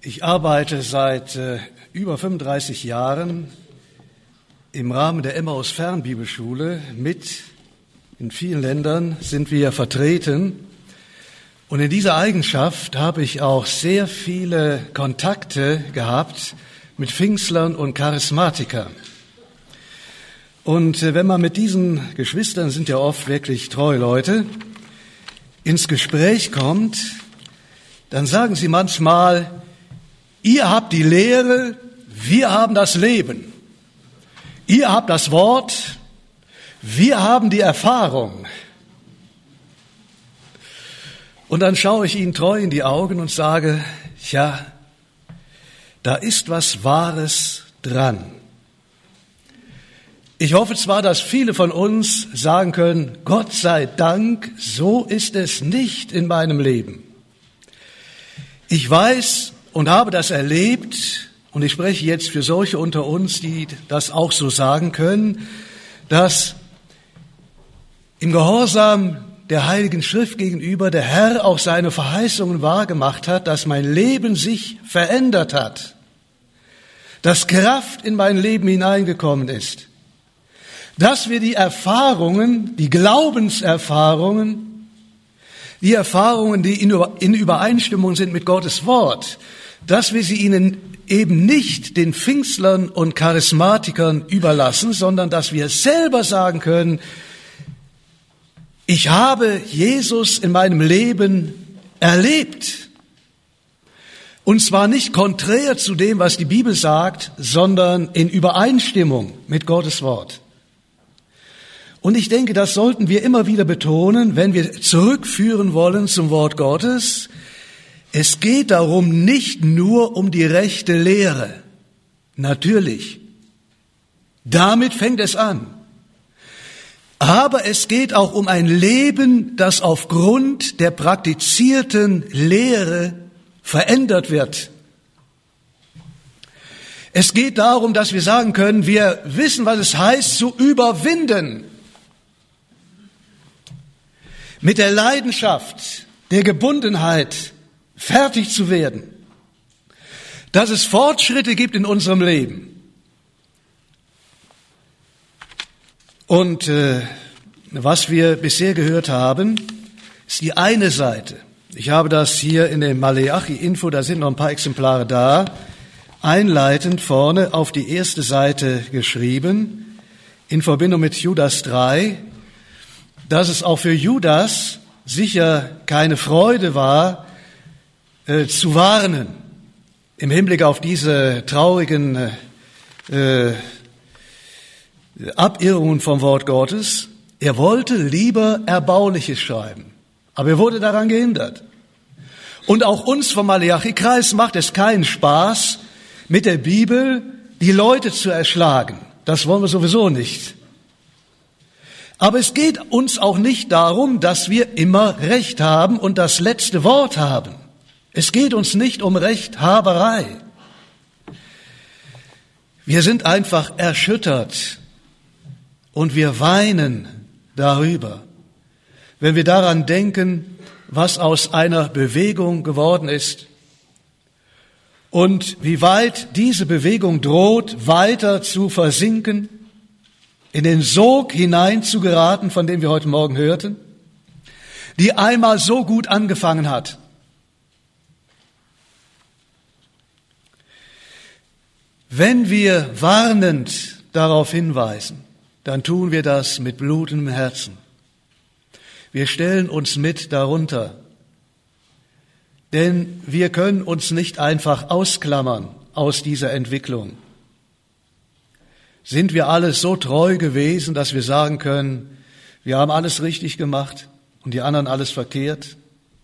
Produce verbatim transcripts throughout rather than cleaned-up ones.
Ich arbeite seit äh, über fünfunddreißig Jahren im Rahmen der Emmaus-Fernbibelschule mit. In vielen Ländern sind wir vertreten. Und in dieser Eigenschaft habe ich auch sehr viele Kontakte gehabt mit Pfingstlern und Charismatikern. Und äh, wenn man mit diesen Geschwistern, sind ja oft wirklich treue Leute, ins Gespräch kommt, dann sagen sie manchmal: Ihr habt die Lehre, wir haben das Leben. Ihr habt das Wort, wir haben die Erfahrung. Und dann schaue ich ihnen treu in die Augen und sage: Ja, da ist was Wahres dran. Ich hoffe zwar, dass viele von uns sagen können: Gott sei Dank, so ist es nicht in meinem Leben. Ich weiß und habe das erlebt, und ich spreche jetzt für solche unter uns, die das auch so sagen können, dass im Gehorsam der Heiligen Schrift gegenüber der Herr auch seine Verheißungen wahrgemacht hat, dass mein Leben sich verändert hat, dass Kraft in mein Leben hineingekommen ist, dass wir die Erfahrungen, die Glaubenserfahrungen, die Erfahrungen, die in Übereinstimmung sind mit Gottes Wort, dass wir sie ihnen eben nicht den Pfingstlern und Charismatikern überlassen, sondern dass wir selber sagen können: Ich habe Jesus in meinem Leben erlebt. Und zwar nicht konträr zu dem, was die Bibel sagt, sondern in Übereinstimmung mit Gottes Wort. Und ich denke, das sollten wir immer wieder betonen, wenn wir zurückführen wollen zum Wort Gottes. Es geht darum nicht nur um die rechte Lehre. Natürlich. Damit fängt es an. Aber es geht auch um ein Leben, das aufgrund der praktizierten Lehre verändert wird. Es geht darum, dass wir sagen können, wir wissen, was es heißt, zu überwinden. Mit der Leidenschaft, der Gebundenheit fertig zu werden. Dass es Fortschritte gibt in unserem Leben. Und äh, was wir bisher gehört haben, ist die eine Seite. Ich habe das hier in dem Maleachi-Info, da sind noch ein paar Exemplare da, einleitend vorne auf die erste Seite geschrieben, in Verbindung mit Judas drei, dass es auch für Judas sicher keine Freude war, äh, zu warnen im Hinblick auf diese traurigen äh, Abirrungen vom Wort Gottes. Er wollte lieber Erbauliches schreiben, aber er wurde daran gehindert. Und auch uns vom Maleachi-Kreis macht es keinen Spaß, mit der Bibel die Leute zu erschlagen. Das wollen wir sowieso nicht. Aber es geht uns auch nicht darum, dass wir immer Recht haben und das letzte Wort haben. Es geht uns nicht um Rechthaberei. Wir sind einfach erschüttert und wir weinen darüber, wenn wir daran denken, was aus einer Bewegung geworden ist und wie weit diese Bewegung droht, weiter zu versinken, in den Sog hinein zu geraten, von dem wir heute Morgen hörten, die einmal so gut angefangen hat. Wenn wir warnend darauf hinweisen, dann tun wir das mit blutendem Herzen. Wir stellen uns mit darunter, denn wir können uns nicht einfach ausklammern aus dieser Entwicklung. Sind wir alle so treu gewesen, dass wir sagen können, wir haben alles richtig gemacht und die anderen alles verkehrt?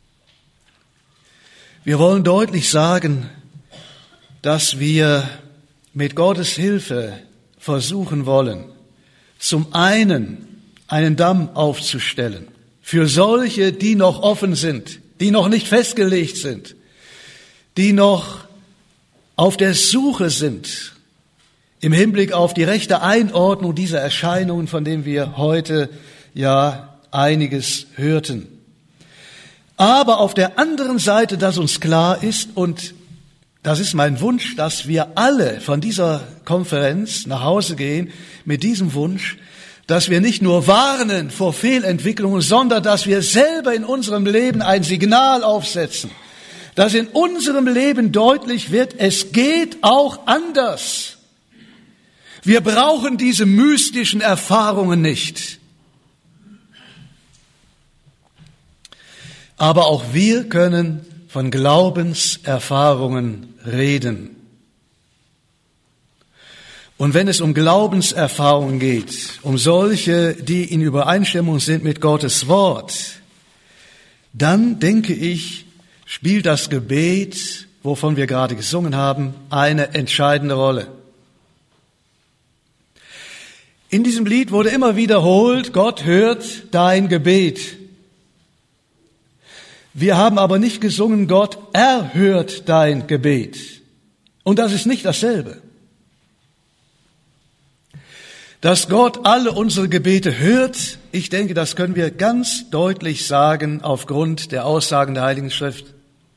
Wir wollen deutlich sagen, dass wir mit Gottes Hilfe versuchen wollen, zum einen einen Damm aufzustellen für solche, die noch offen sind, die noch nicht festgelegt sind, die noch auf der Suche sind, im Hinblick auf die rechte Einordnung dieser Erscheinungen, von denen wir heute ja einiges hörten. Aber auf der anderen Seite, dass uns klar ist, und das ist mein Wunsch, dass wir alle von dieser Konferenz nach Hause gehen mit diesem Wunsch, dass wir nicht nur warnen vor Fehlentwicklungen, sondern dass wir selber in unserem Leben ein Signal aufsetzen, dass in unserem Leben deutlich wird, es geht auch anders. Wir brauchen diese mystischen Erfahrungen nicht. Aber auch wir können von Glaubenserfahrungen reden. Und wenn es um Glaubenserfahrungen geht, um solche, die in Übereinstimmung sind mit Gottes Wort, dann denke ich, spielt das Gebet, wovon wir gerade gesungen haben, eine entscheidende Rolle. In diesem Lied wurde immer wiederholt, Gott hört dein Gebet. Wir haben aber nicht gesungen, Gott erhört dein Gebet. Und das ist nicht dasselbe. Dass Gott alle unsere Gebete hört, ich denke, das können wir ganz deutlich sagen aufgrund der Aussagen der Heiligen Schrift.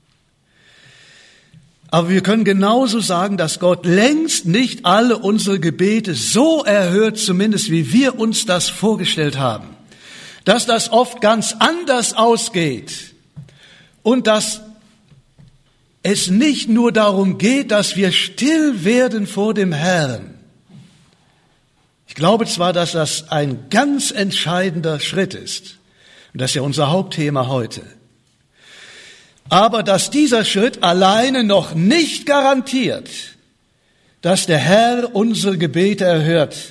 Aber wir können genauso sagen, dass Gott längst nicht alle unsere Gebete so erhört, zumindest wie wir uns das vorgestellt haben. Dass das oft ganz anders ausgeht und dass es nicht nur darum geht, dass wir still werden vor dem Herrn. Ich glaube zwar, dass das ein ganz entscheidender Schritt ist, und das ist ja unser Hauptthema heute, aber dass dieser Schritt alleine noch nicht garantiert, dass der Herr unsere Gebete erhört.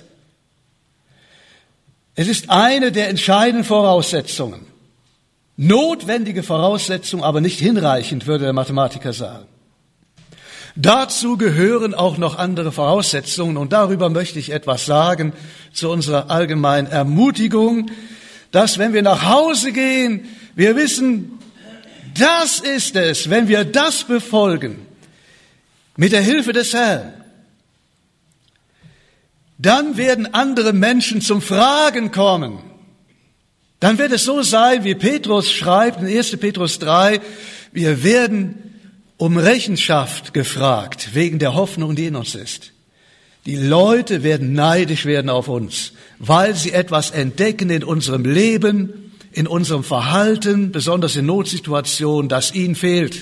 Es ist eine der entscheidenden Voraussetzungen, notwendige Voraussetzung, aber nicht hinreichend, würde der Mathematiker sagen. Dazu gehören auch noch andere Voraussetzungen und darüber möchte ich etwas sagen zu unserer allgemeinen Ermutigung, dass wenn wir nach Hause gehen, wir wissen, das ist es, wenn wir das befolgen, mit der Hilfe des Herrn, dann werden andere Menschen zum Fragen kommen. Dann wird es so sein, wie Petrus schreibt in erster Petrus drei, wir werden um Rechenschaft gefragt, wegen der Hoffnung, die in uns ist. Die Leute werden neidisch werden auf uns, weil sie etwas entdecken in unserem Leben, in unserem Verhalten, besonders in Notsituationen, das ihnen fehlt.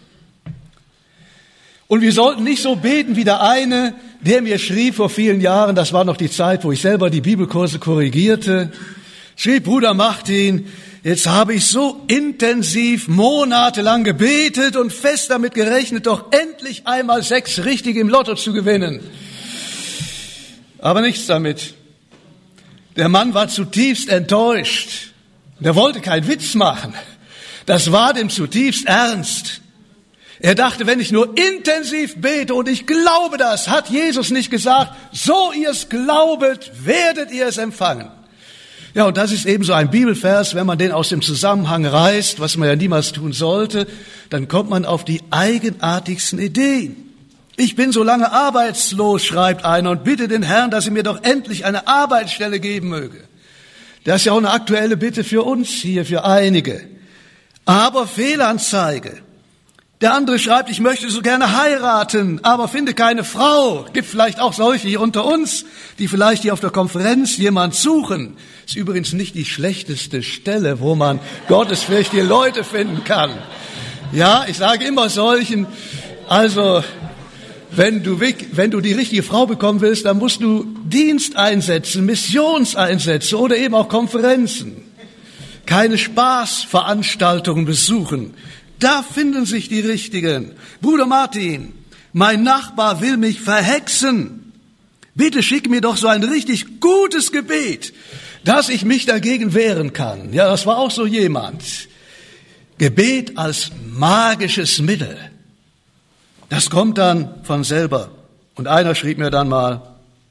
Und wir sollten nicht so beten wie der eine, der mir schrieb vor vielen Jahren, das war noch die Zeit, wo ich selber die Bibelkurse korrigierte, schrieb, Bruder Martin, jetzt habe ich so intensiv monatelang gebetet und fest damit gerechnet, doch endlich einmal sechs Richtige im Lotto zu gewinnen. Aber nichts damit. Der Mann war zutiefst enttäuscht. Der wollte keinen Witz machen. Das war dem zutiefst ernst. Er dachte, wenn ich nur intensiv bete und ich glaube das, hat Jesus nicht gesagt, so ihr es glaubet, werdet ihr es empfangen. Ja, und das ist eben so ein Bibelvers, wenn man den aus dem Zusammenhang reißt, was man ja niemals tun sollte, dann kommt man auf die eigenartigsten Ideen. Ich bin so lange arbeitslos, schreibt einer, und bitte den Herrn, dass er mir doch endlich eine Arbeitsstelle geben möge. Das ist ja auch eine aktuelle Bitte für uns hier, für einige. Aber Fehlanzeige. Der andere schreibt, ich möchte so gerne heiraten, aber finde keine Frau. Gibt vielleicht auch solche hier unter uns, die vielleicht hier auf der Konferenz jemand suchen. Ist übrigens nicht die schlechteste Stelle, wo man gottesfürchtige Leute finden kann. Ja, ich sage immer solchen, also wenn du, wenn du die richtige Frau bekommen willst, dann musst du Diensteinsätze, Missionseinsätze oder eben auch Konferenzen. Keine Spaßveranstaltungen besuchen. Da finden sich die Richtigen. Bruder Martin, mein Nachbar will mich verhexen. Bitte schick mir doch so ein richtig gutes Gebet, dass ich mich dagegen wehren kann. Ja, das war auch so jemand. Gebet als magisches Mittel. Das kommt dann von selber. Und einer schrieb mir dann mal,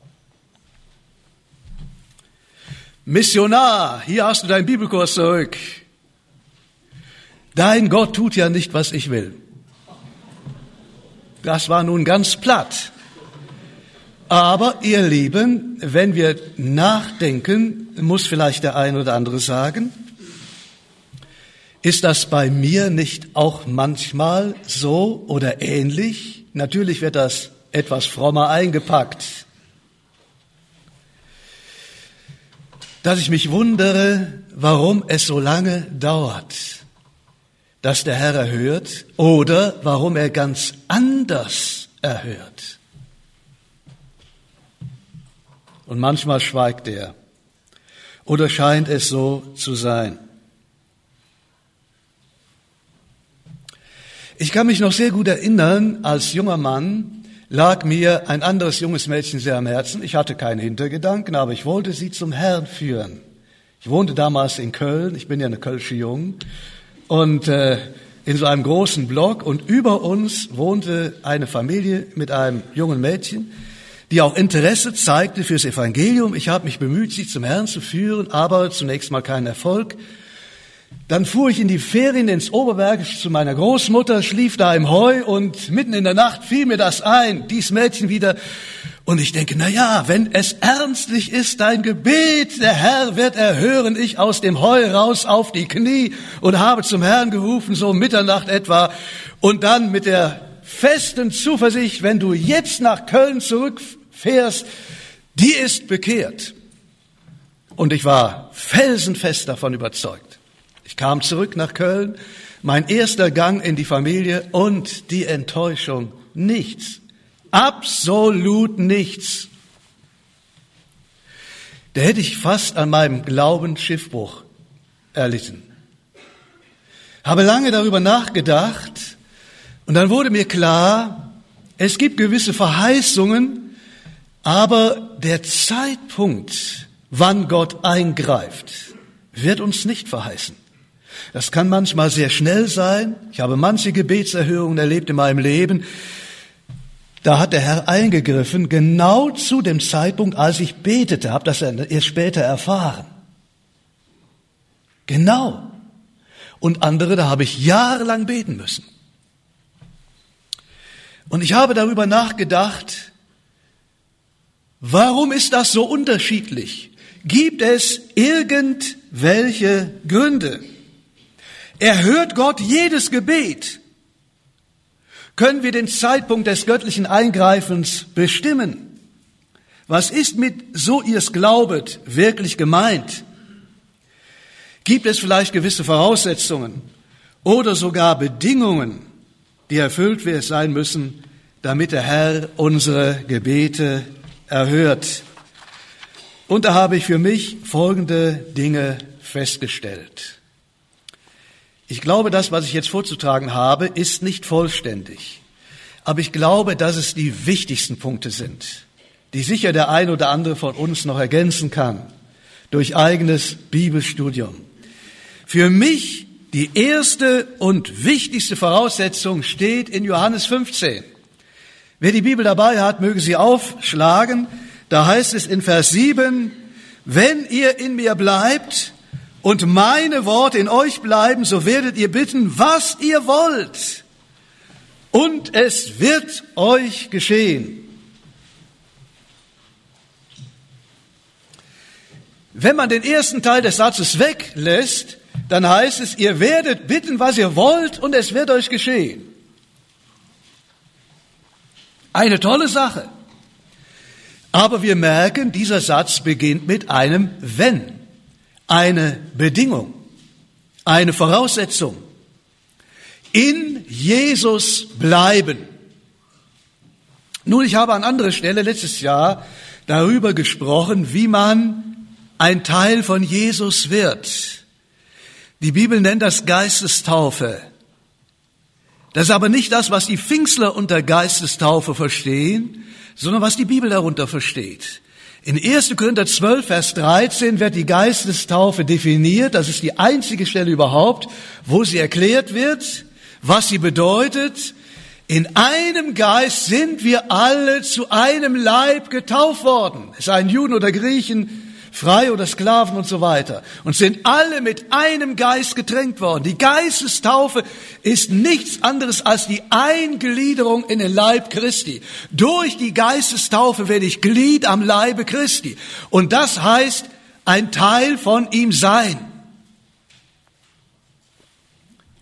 Missionar, hier hast du deinen Bibelkurs zurück. Dein Gott tut ja nicht, was ich will. Das war nun ganz platt. Aber ihr Lieben, wenn wir nachdenken, muss vielleicht der eine oder andere sagen, Ist das bei mir nicht auch manchmal so oder ähnlich? Natürlich wird das etwas frommer eingepackt. Dass ich mich wundere, warum es so lange dauert, dass der Herr erhört oder warum er ganz anders erhört. Und manchmal schweigt er. Oder scheint es so zu sein? Ich kann mich noch sehr gut erinnern, als junger Mann lag mir ein anderes junges Mädchen sehr am Herzen. Ich hatte keine Hintergedanken, aber ich wollte sie zum Herrn führen. Ich wohnte damals in Köln, ich bin ja eine Kölsche Jung, und äh, in so einem großen Block, und über uns wohnte eine Familie mit einem jungen Mädchen, die auch Interesse zeigte fürs Evangelium. Ich habe mich bemüht, sie zum Herrn zu führen, aber zunächst mal keinen Erfolg. Dann fuhr ich in die Ferien ins Oberbergische zu meiner Großmutter, schlief da im Heu, und mitten in der Nacht fiel mir das ein, dies Mädchen wieder. Und ich denke, na ja, wenn es ernstlich ist, dein Gebet, der Herr wird erhören. Ich aus dem Heu raus auf die Knie und habe zum Herrn gerufen, so um Mitternacht etwa. Und dann mit der festen Zuversicht, wenn du jetzt nach Köln zurückfährst, die ist bekehrt. Und ich war felsenfest davon überzeugt. Ich kam zurück nach Köln, mein erster Gang in die Familie, und die Enttäuschung, nichts, absolut nichts. Da hätte ich fast an meinem Glauben Schiffbruch erlitten. Habe lange darüber nachgedacht, und dann wurde mir klar, es gibt gewisse Verheißungen, aber der Zeitpunkt, wann Gott eingreift, wird uns nicht verheißen. Das kann manchmal sehr schnell sein. Ich habe manche Gebetserhörungen erlebt in meinem Leben. Da hat der Herr eingegriffen, genau zu dem Zeitpunkt, als ich betete, habe das erst später erfahren. Genau. Und andere, da habe ich jahrelang beten müssen. Und ich habe darüber nachgedacht, warum ist das so unterschiedlich? Gibt es irgendwelche Gründe? Erhört Gott jedes Gebet? Können wir den Zeitpunkt des göttlichen Eingreifens bestimmen? Was ist mit "so ihr's glaubet" wirklich gemeint? Gibt es vielleicht gewisse Voraussetzungen oder sogar Bedingungen, die erfüllt sein müssen, damit der Herr unsere Gebete erhört? Und da habe ich für mich folgende Dinge festgestellt. Ich glaube, das, was ich jetzt vorzutragen habe, ist nicht vollständig. Aber ich glaube, dass es die wichtigsten Punkte sind, die sicher der ein oder andere von uns noch ergänzen kann durch eigenes Bibelstudium. Für mich die erste und wichtigste Voraussetzung steht in Johannes fünfzehn. Wer die Bibel dabei hat, möge sie aufschlagen. Da heißt es in Vers sieben, wenn ihr in mir bleibt und meine Worte in euch bleiben, so werdet ihr bitten, was ihr wollt, und es wird euch geschehen. Wenn man den ersten Teil des Satzes weglässt, dann heißt es, ihr werdet bitten, was ihr wollt, und es wird euch geschehen. Eine tolle Sache. Aber wir merken, dieser Satz beginnt mit einem Wenn. Eine Bedingung, eine Voraussetzung. In Jesus bleiben. Nun, ich habe an anderer Stelle letztes Jahr darüber gesprochen, wie man ein Teil von Jesus wird. Die Bibel nennt das Geistestaufe. Das ist aber nicht das, was die Pfingstler unter Geistestaufe verstehen, sondern was die Bibel darunter versteht. In erster Korinther zwölf, Vers dreizehn wird die Geistestaufe definiert. Das ist die einzige Stelle überhaupt, wo sie erklärt wird, was sie bedeutet. In einem Geist sind wir alle zu einem Leib getauft worden. Es seien Juden oder Griechen, frei oder Sklaven und so weiter. Und sind alle mit einem Geist getränkt worden. Die Geistestaufe ist nichts anderes als die Eingliederung in den Leib Christi. Durch die Geistestaufe werde ich Glied am Leibe Christi. Und das heißt, ein Teil von ihm sein.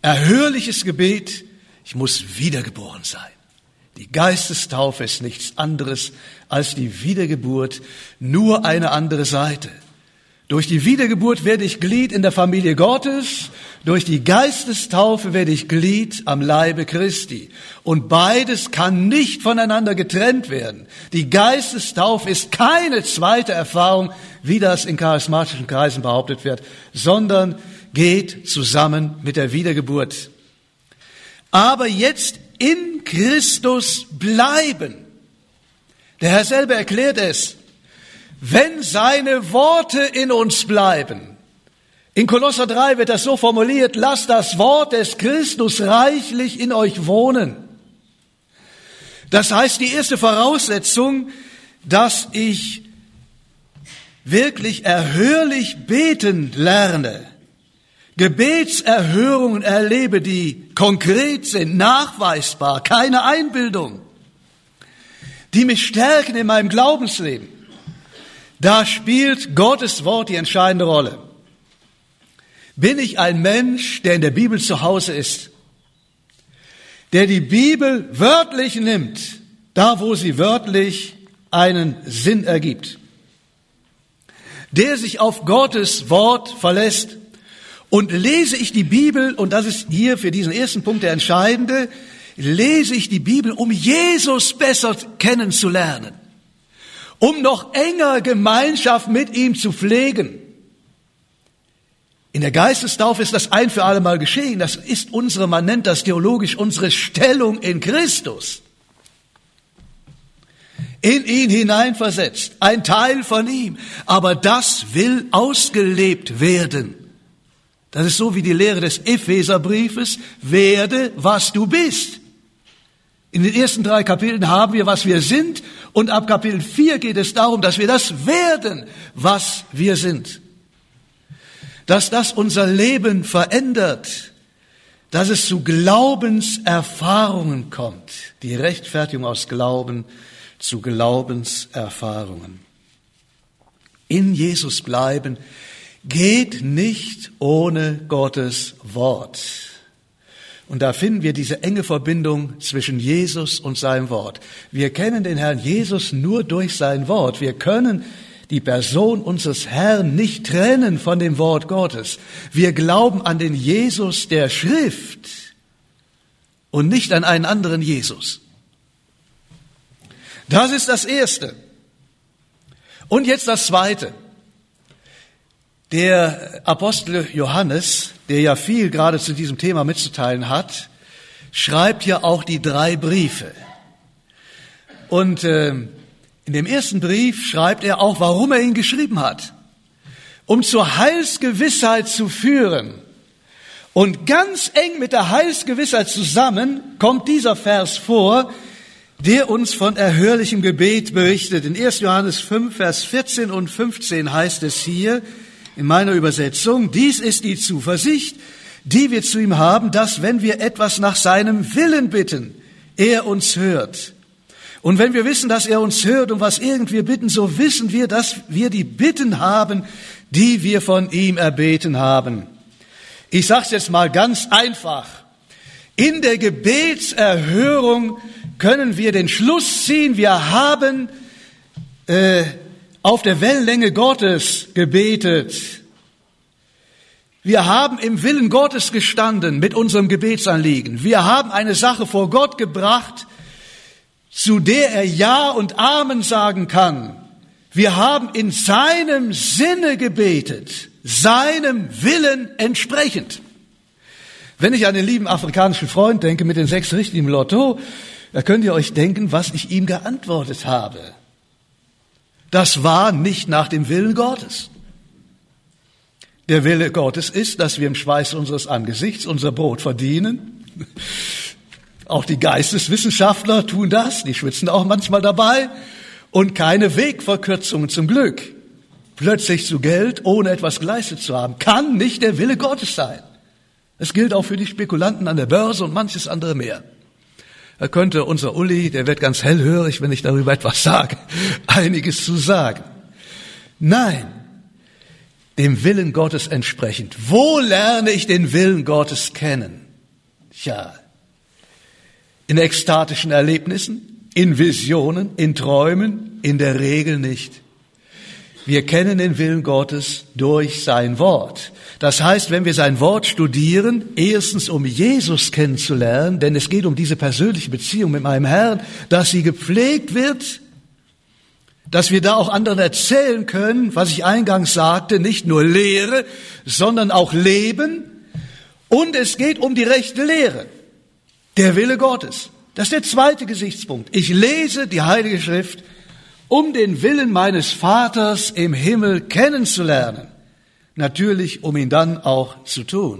erhörliches Gebet, ich muss wiedergeboren sein. Die Geistestaufe ist nichts anderes als die Wiedergeburt, nur eine andere Seite. Durch die Wiedergeburt werde ich Glied in der Familie Gottes, durch die Geistestaufe werde ich Glied am Leibe Christi. Und beides kann nicht voneinander getrennt werden. Die Geistestaufe ist keine zweite Erfahrung, wie das in charismatischen Kreisen behauptet wird, sondern geht zusammen mit der Wiedergeburt. Aber jetzt in Christus bleiben. Der Herr selber erklärt es. Wenn seine Worte in uns bleiben. In Kolosser drei wird das so formuliert, lasst das Wort des Christus reichlich in euch wohnen. Das heißt, die erste Voraussetzung, dass ich wirklich erhörlich beten lerne, Gebetserhörungen erlebe, die konkret sind, nachweisbar, keine Einbildung, die mich stärken in meinem Glaubensleben. Da spielt Gottes Wort die entscheidende Rolle. Bin ich ein Mensch, der in der Bibel zu Hause ist, der die Bibel wörtlich nimmt, da wo sie wörtlich einen Sinn ergibt, der sich auf Gottes Wort verlässt? Und lese ich die Bibel, und das ist hier für diesen ersten Punkt der entscheidende, lese ich die Bibel, um Jesus besser kennenzulernen, um noch enger Gemeinschaft mit ihm zu pflegen. In der Geistestaufe ist das ein für alle Mal geschehen. Das ist unsere, man nennt das theologisch, unsere Stellung in Christus. In ihn hineinversetzt, ein Teil von ihm. Aber das will ausgelebt werden. Das ist so wie die Lehre des Epheserbriefes, werde, was du bist. In den ersten drei Kapiteln haben wir, was wir sind, und ab Kapitel vier geht es darum, dass wir das werden, was wir sind. Dass das unser Leben verändert, dass es zu Glaubenserfahrungen kommt. Die Rechtfertigung aus Glauben zu Glaubenserfahrungen. In Jesus bleiben geht nicht ohne Gottes Wort. Und da finden wir diese enge Verbindung zwischen Jesus und seinem Wort. Wir kennen den Herrn Jesus nur durch sein Wort. Wir können die Person unseres Herrn nicht trennen von dem Wort Gottes. Wir glauben an den Jesus der Schrift und nicht an einen anderen Jesus. Das ist das Erste. Und jetzt das Zweite. Der Apostel Johannes, der ja viel gerade zu diesem Thema mitzuteilen hat, schreibt ja auch die drei Briefe. Und äh, in dem ersten Brief schreibt er auch, warum er ihn geschrieben hat. Um zur Heilsgewissheit zu führen. Und ganz eng mit der Heilsgewissheit zusammen kommt dieser Vers vor, der uns von erhörlichem Gebet berichtet. In erster Johannes fünf, Vers vierzehn und fünfzehn heißt es hier, in meiner Übersetzung, dies ist die Zuversicht, die wir zu ihm haben, dass wenn wir etwas nach seinem Willen bitten, er uns hört. Und wenn wir wissen, dass er uns hört, um was irgend wir bitten, so wissen wir, dass wir die Bitten haben, die wir von ihm erbeten haben. Ich sage es jetzt mal ganz einfach. In der Gebetserhörung können wir den Schluss ziehen, wir haben äh, auf der Wellenlänge Gottes gebetet. Wir haben im Willen Gottes gestanden mit unserem Gebetsanliegen. Wir haben eine Sache vor Gott gebracht, zu der er Ja und Amen sagen kann. Wir haben in seinem Sinne gebetet, seinem Willen entsprechend. Wenn ich an den lieben afrikanischen Freund denke mit den sechs Richtigen im Lotto, da könnt ihr euch denken, was ich ihm geantwortet habe. Das war nicht nach dem Willen Gottes. Der Wille Gottes ist, dass wir im Schweiß unseres Angesichts unser Brot verdienen. Auch die Geisteswissenschaftler tun das, die schwitzen auch manchmal dabei. Und keine Wegverkürzungen zum Glück. Plötzlich zu Geld, ohne etwas geleistet zu haben, kann nicht der Wille Gottes sein. Es gilt auch für die Spekulanten an der Börse und manches andere mehr. Da könnte unser Uli, der wird ganz hellhörig, wenn ich darüber etwas sage, einiges zu sagen. Nein, dem Willen Gottes entsprechend. Wo lerne ich den Willen Gottes kennen? Tja, in ekstatischen Erlebnissen, in Visionen, in Träumen, in der Regel nicht. Wir kennen den Willen Gottes durch sein Wort. Das heißt, wenn wir sein Wort studieren, erstens um Jesus kennenzulernen, denn es geht um diese persönliche Beziehung mit meinem Herrn, dass sie gepflegt wird, dass wir da auch anderen erzählen können, was ich eingangs sagte, nicht nur Lehre, sondern auch Leben. Und es geht um die rechte Lehre, der Wille Gottes. Das ist der zweite Gesichtspunkt. Ich lese die Heilige Schrift, um den Willen meines Vaters im Himmel kennenzulernen. Natürlich, um ihn dann auch zu tun.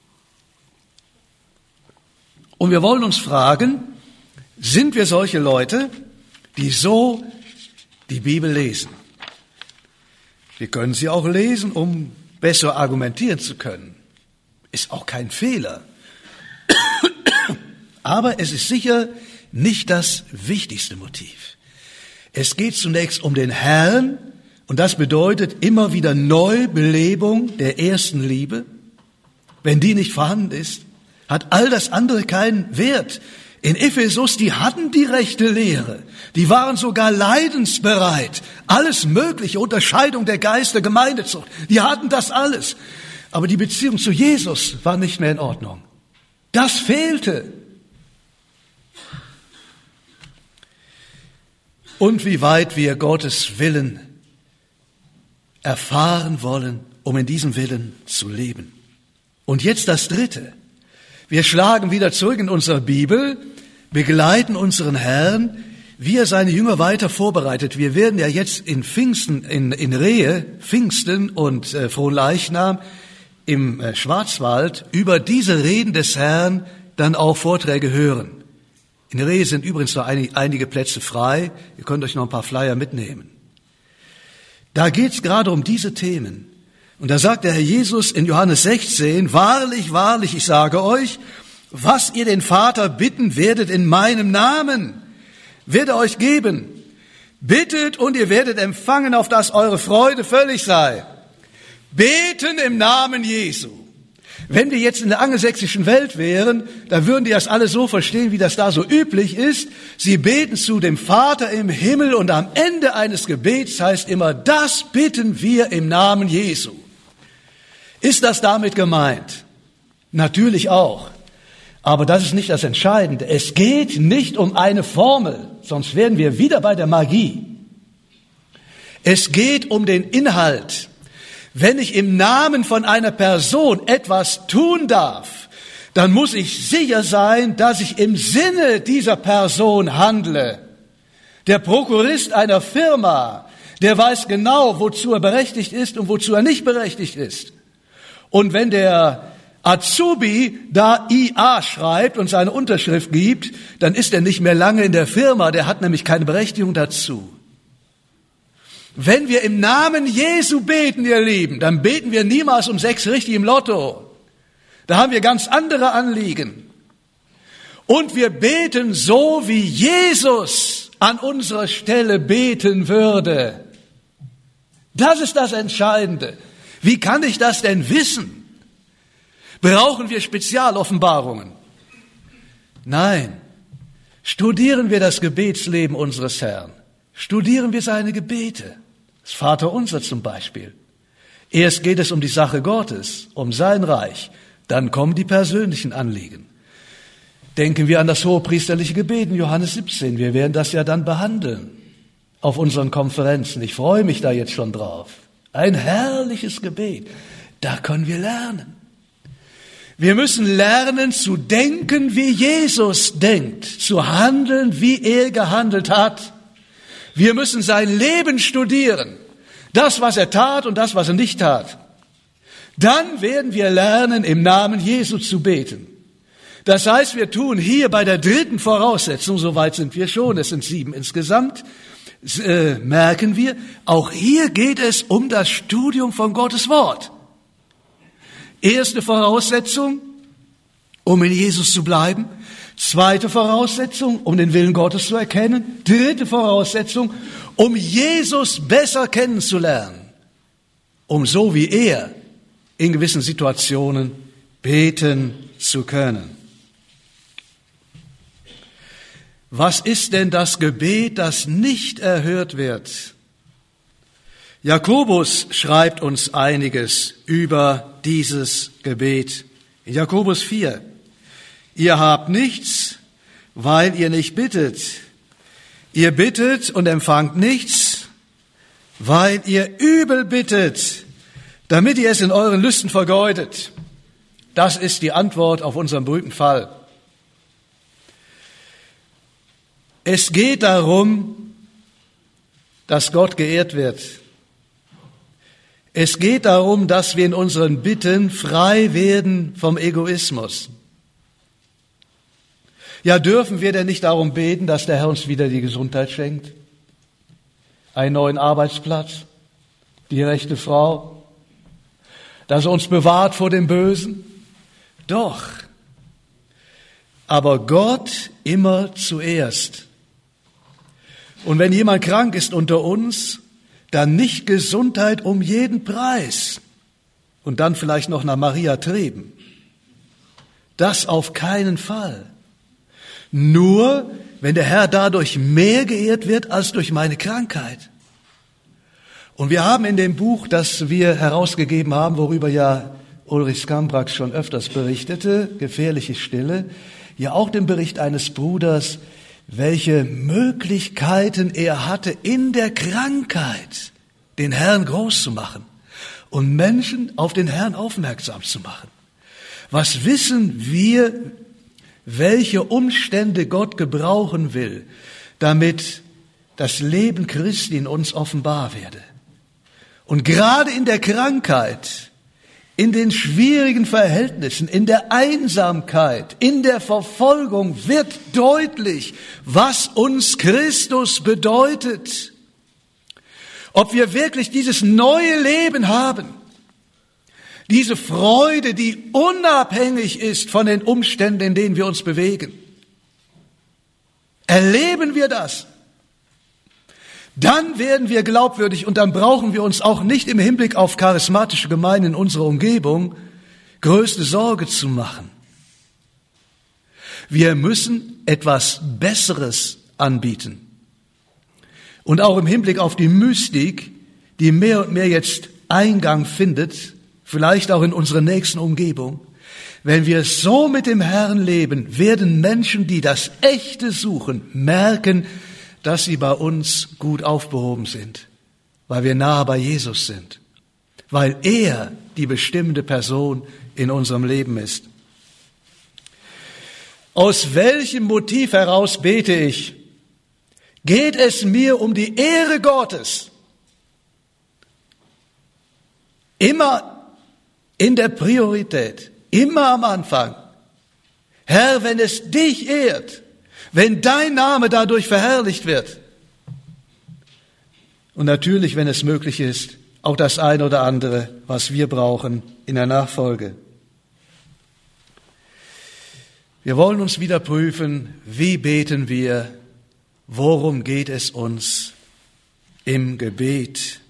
Und wir wollen uns fragen, sind wir solche Leute, die so die Bibel lesen? Wir können sie auch lesen, um besser argumentieren zu können. Ist auch kein Fehler. Aber es ist sicher nicht das wichtigste Motiv. Es geht zunächst um den Herrn, und das bedeutet immer wieder Neubelebung der ersten Liebe. Wenn die nicht vorhanden ist, hat all das andere keinen Wert. In Ephesus, die hatten die rechte Lehre. Die waren sogar leidensbereit. Alles mögliche, Unterscheidung der Geister, Gemeindezucht. Die hatten das alles. Aber die Beziehung zu Jesus war nicht mehr in Ordnung. Das fehlte. Und wie weit wir Gottes Willen erfahren wollen, um in diesem Willen zu leben. Und jetzt das Dritte. Wir schlagen wieder zurück in unsere Bibel, begleiten unseren Herrn, wie er seine Jünger weiter vorbereitet. Wir werden ja jetzt in Pfingsten, in, in Rehe, Pfingsten und äh, Fronleichnam im äh, Schwarzwald über diese Reden des Herrn dann auch Vorträge hören. In Rehe sind übrigens noch einige, einige Plätze frei. Ihr könnt euch noch ein paar Flyer mitnehmen. Da geht es gerade um diese Themen. Und da sagt der Herr Jesus in Johannes sechzehn, wahrlich, wahrlich, ich sage euch, was ihr den Vater bitten werdet in meinem Namen, wird er euch geben. Bittet und ihr werdet empfangen, auf dass eure Freude völlig sei. Beten im Namen Jesu. Wenn wir jetzt in der angelsächsischen Welt wären, dann würden die das alle so verstehen, wie das da so üblich ist. Sie beten zu dem Vater im Himmel und am Ende eines Gebets heißt immer, das bitten wir im Namen Jesu. Ist das damit gemeint? Natürlich auch. Aber das ist nicht das Entscheidende. Es geht nicht um eine Formel, sonst wären wir wieder bei der Magie. Es geht um den Inhalt. Wenn ich im Namen von einer Person etwas tun darf, dann muss ich sicher sein, dass ich im Sinne dieser Person handle. Der Prokurist einer Firma, der weiß genau, wozu er berechtigt ist und wozu er nicht berechtigt ist. Und wenn der Azubi da I A schreibt und seine Unterschrift gibt, dann ist er nicht mehr lange in der Firma, der hat nämlich keine Berechtigung dazu. Wenn wir im Namen Jesu beten, ihr Lieben, dann beten wir niemals um sechs richtig im Lotto. Da haben wir ganz andere Anliegen. Und wir beten so, wie Jesus an unserer Stelle beten würde. Das ist das Entscheidende. Wie kann ich das denn wissen? Brauchen wir Spezialoffenbarungen? Nein. Studieren wir das Gebetsleben unseres Herrn. Studieren wir seine Gebete. Das Vaterunser zum Beispiel. Erst geht es um die Sache Gottes, um sein Reich. Dann kommen die persönlichen Anliegen. Denken wir an das hohepriesterliche Gebet in Johannes siebzehn. Wir werden das ja dann behandeln auf unseren Konferenzen. Ich freue mich da jetzt schon drauf. Ein herrliches Gebet. Da können wir lernen. Wir müssen lernen zu denken, wie Jesus denkt, zu handeln, wie er gehandelt hat. Wir müssen sein Leben studieren, das, was er tat und das, was er nicht tat. Dann werden wir lernen, im Namen Jesu zu beten. Das heißt, wir tun hier bei der dritten Voraussetzung, soweit sind wir schon, es sind sieben insgesamt, äh, merken wir, auch hier geht es um das Studium von Gottes Wort. Erste Voraussetzung, um in Jesus zu bleiben. Zweite Voraussetzung, um den Willen Gottes zu erkennen. Dritte Voraussetzung, um Jesus besser kennenzulernen. Um so wie er in gewissen Situationen beten zu können. Was ist denn das Gebet, das nicht erhört wird? Jakobus schreibt uns einiges über dieses Gebet. In Jakobus vier. Ihr habt nichts, weil ihr nicht bittet. Ihr bittet und empfangt nichts, weil ihr übel bittet, damit ihr es in euren Lüsten vergeudet. Das ist die Antwort auf unseren berühmten Fall. Es geht darum, dass Gott geehrt wird. Es geht darum, dass wir in unseren Bitten frei werden vom Egoismus. Ja, dürfen wir denn nicht darum beten, dass der Herr uns wieder die Gesundheit schenkt? Einen neuen Arbeitsplatz, die rechte Frau, dass er uns bewahrt vor dem Bösen? Doch, aber Gott immer zuerst. Und wenn jemand krank ist unter uns, dann nicht Gesundheit um jeden Preis und dann vielleicht noch nach Maria Treben. Das auf keinen Fall. Nur, wenn der Herr dadurch mehr geehrt wird als durch meine Krankheit. Und wir haben in dem Buch, das wir herausgegeben haben, worüber ja Ulrich Skambrax schon öfters berichtete, Gefährliche Stille, ja auch den Bericht eines Bruders, welche Möglichkeiten er hatte, in der Krankheit den Herrn groß zu machen und Menschen auf den Herrn aufmerksam zu machen. Was wissen wir, welche Umstände Gott gebrauchen will, damit das Leben Christi in uns offenbar werde? Und gerade in der Krankheit, in den schwierigen Verhältnissen, in der Einsamkeit, in der Verfolgung wird deutlich, was uns Christus bedeutet. Ob wir wirklich dieses neue Leben haben, diese Freude, die unabhängig ist von den Umständen, in denen wir uns bewegen. Erleben wir das? Dann werden wir glaubwürdig und dann brauchen wir uns auch nicht im Hinblick auf charismatische Gemeinden in unserer Umgebung größte Sorge zu machen. Wir müssen etwas Besseres anbieten. Und auch im Hinblick auf die Mystik, die mehr und mehr jetzt Eingang findet, vielleicht auch in unserer nächsten Umgebung. Wenn wir so mit dem Herrn leben, werden Menschen, die das Echte suchen, merken, dass sie bei uns gut aufgehoben sind, weil wir nahe bei Jesus sind, weil er die bestimmende Person in unserem Leben ist. Aus welchem Motiv heraus bete ich? Geht es mir um die Ehre Gottes? Immer in der Priorität, immer am Anfang. Herr, wenn es dich ehrt, wenn dein Name dadurch verherrlicht wird. Und natürlich, wenn es möglich ist, auch das eine oder andere, was wir brauchen in der Nachfolge. Wir wollen uns wieder prüfen, wie beten wir, worum geht es uns im Gebet.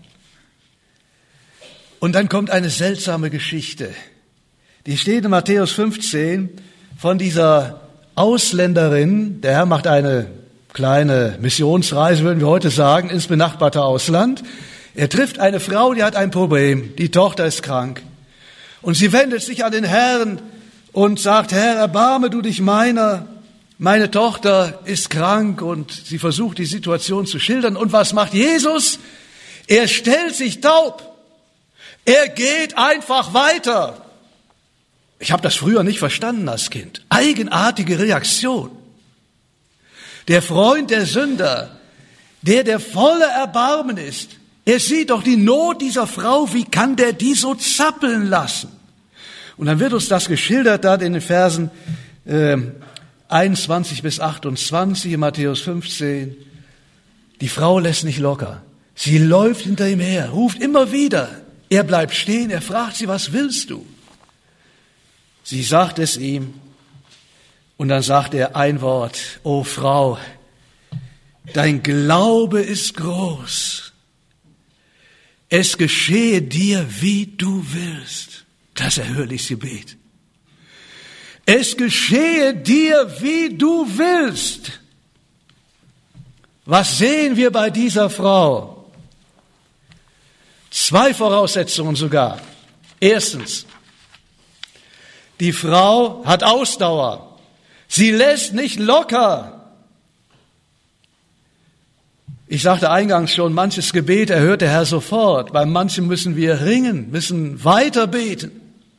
Und dann kommt eine seltsame Geschichte. Die steht in Matthäus fünfzehn von dieser Ausländerin. Der Herr macht eine kleine Missionsreise, würden wir heute sagen, ins benachbarte Ausland. Er trifft eine Frau, die hat ein Problem. Die Tochter ist krank. Und sie wendet sich an den Herrn und sagt, Herr, erbarme du dich meiner. Meine Tochter ist krank, und sie versucht, die Situation zu schildern. Und was macht Jesus? Er stellt sich taub. Er geht einfach weiter. Ich habe das früher nicht verstanden als Kind. Eigenartige Reaktion. Der Freund der Sünder, der der volle Erbarmen ist, er sieht doch die Not dieser Frau, wie kann der die so zappeln lassen? Und dann wird uns das geschildert, da in den Versen äh, einundzwanzig bis achtundzwanzig in Matthäus fünfzehn. Die Frau lässt nicht locker. Sie läuft hinter ihm her, ruft immer wieder. Er bleibt stehen, er fragt sie, was willst du? Sie sagt es ihm, und dann sagt er ein Wort: O Frau, dein Glaube ist groß. Es geschehe dir, wie du willst. Das erhörliches Gebet. Es geschehe dir, wie du willst. Was sehen wir bei dieser Frau? Zwei Voraussetzungen sogar. Erstens, die Frau hat Ausdauer. Sie lässt nicht locker. Ich sagte eingangs schon, manches Gebet erhört der Herr sofort. Bei manchem müssen wir ringen, müssen weiter beten.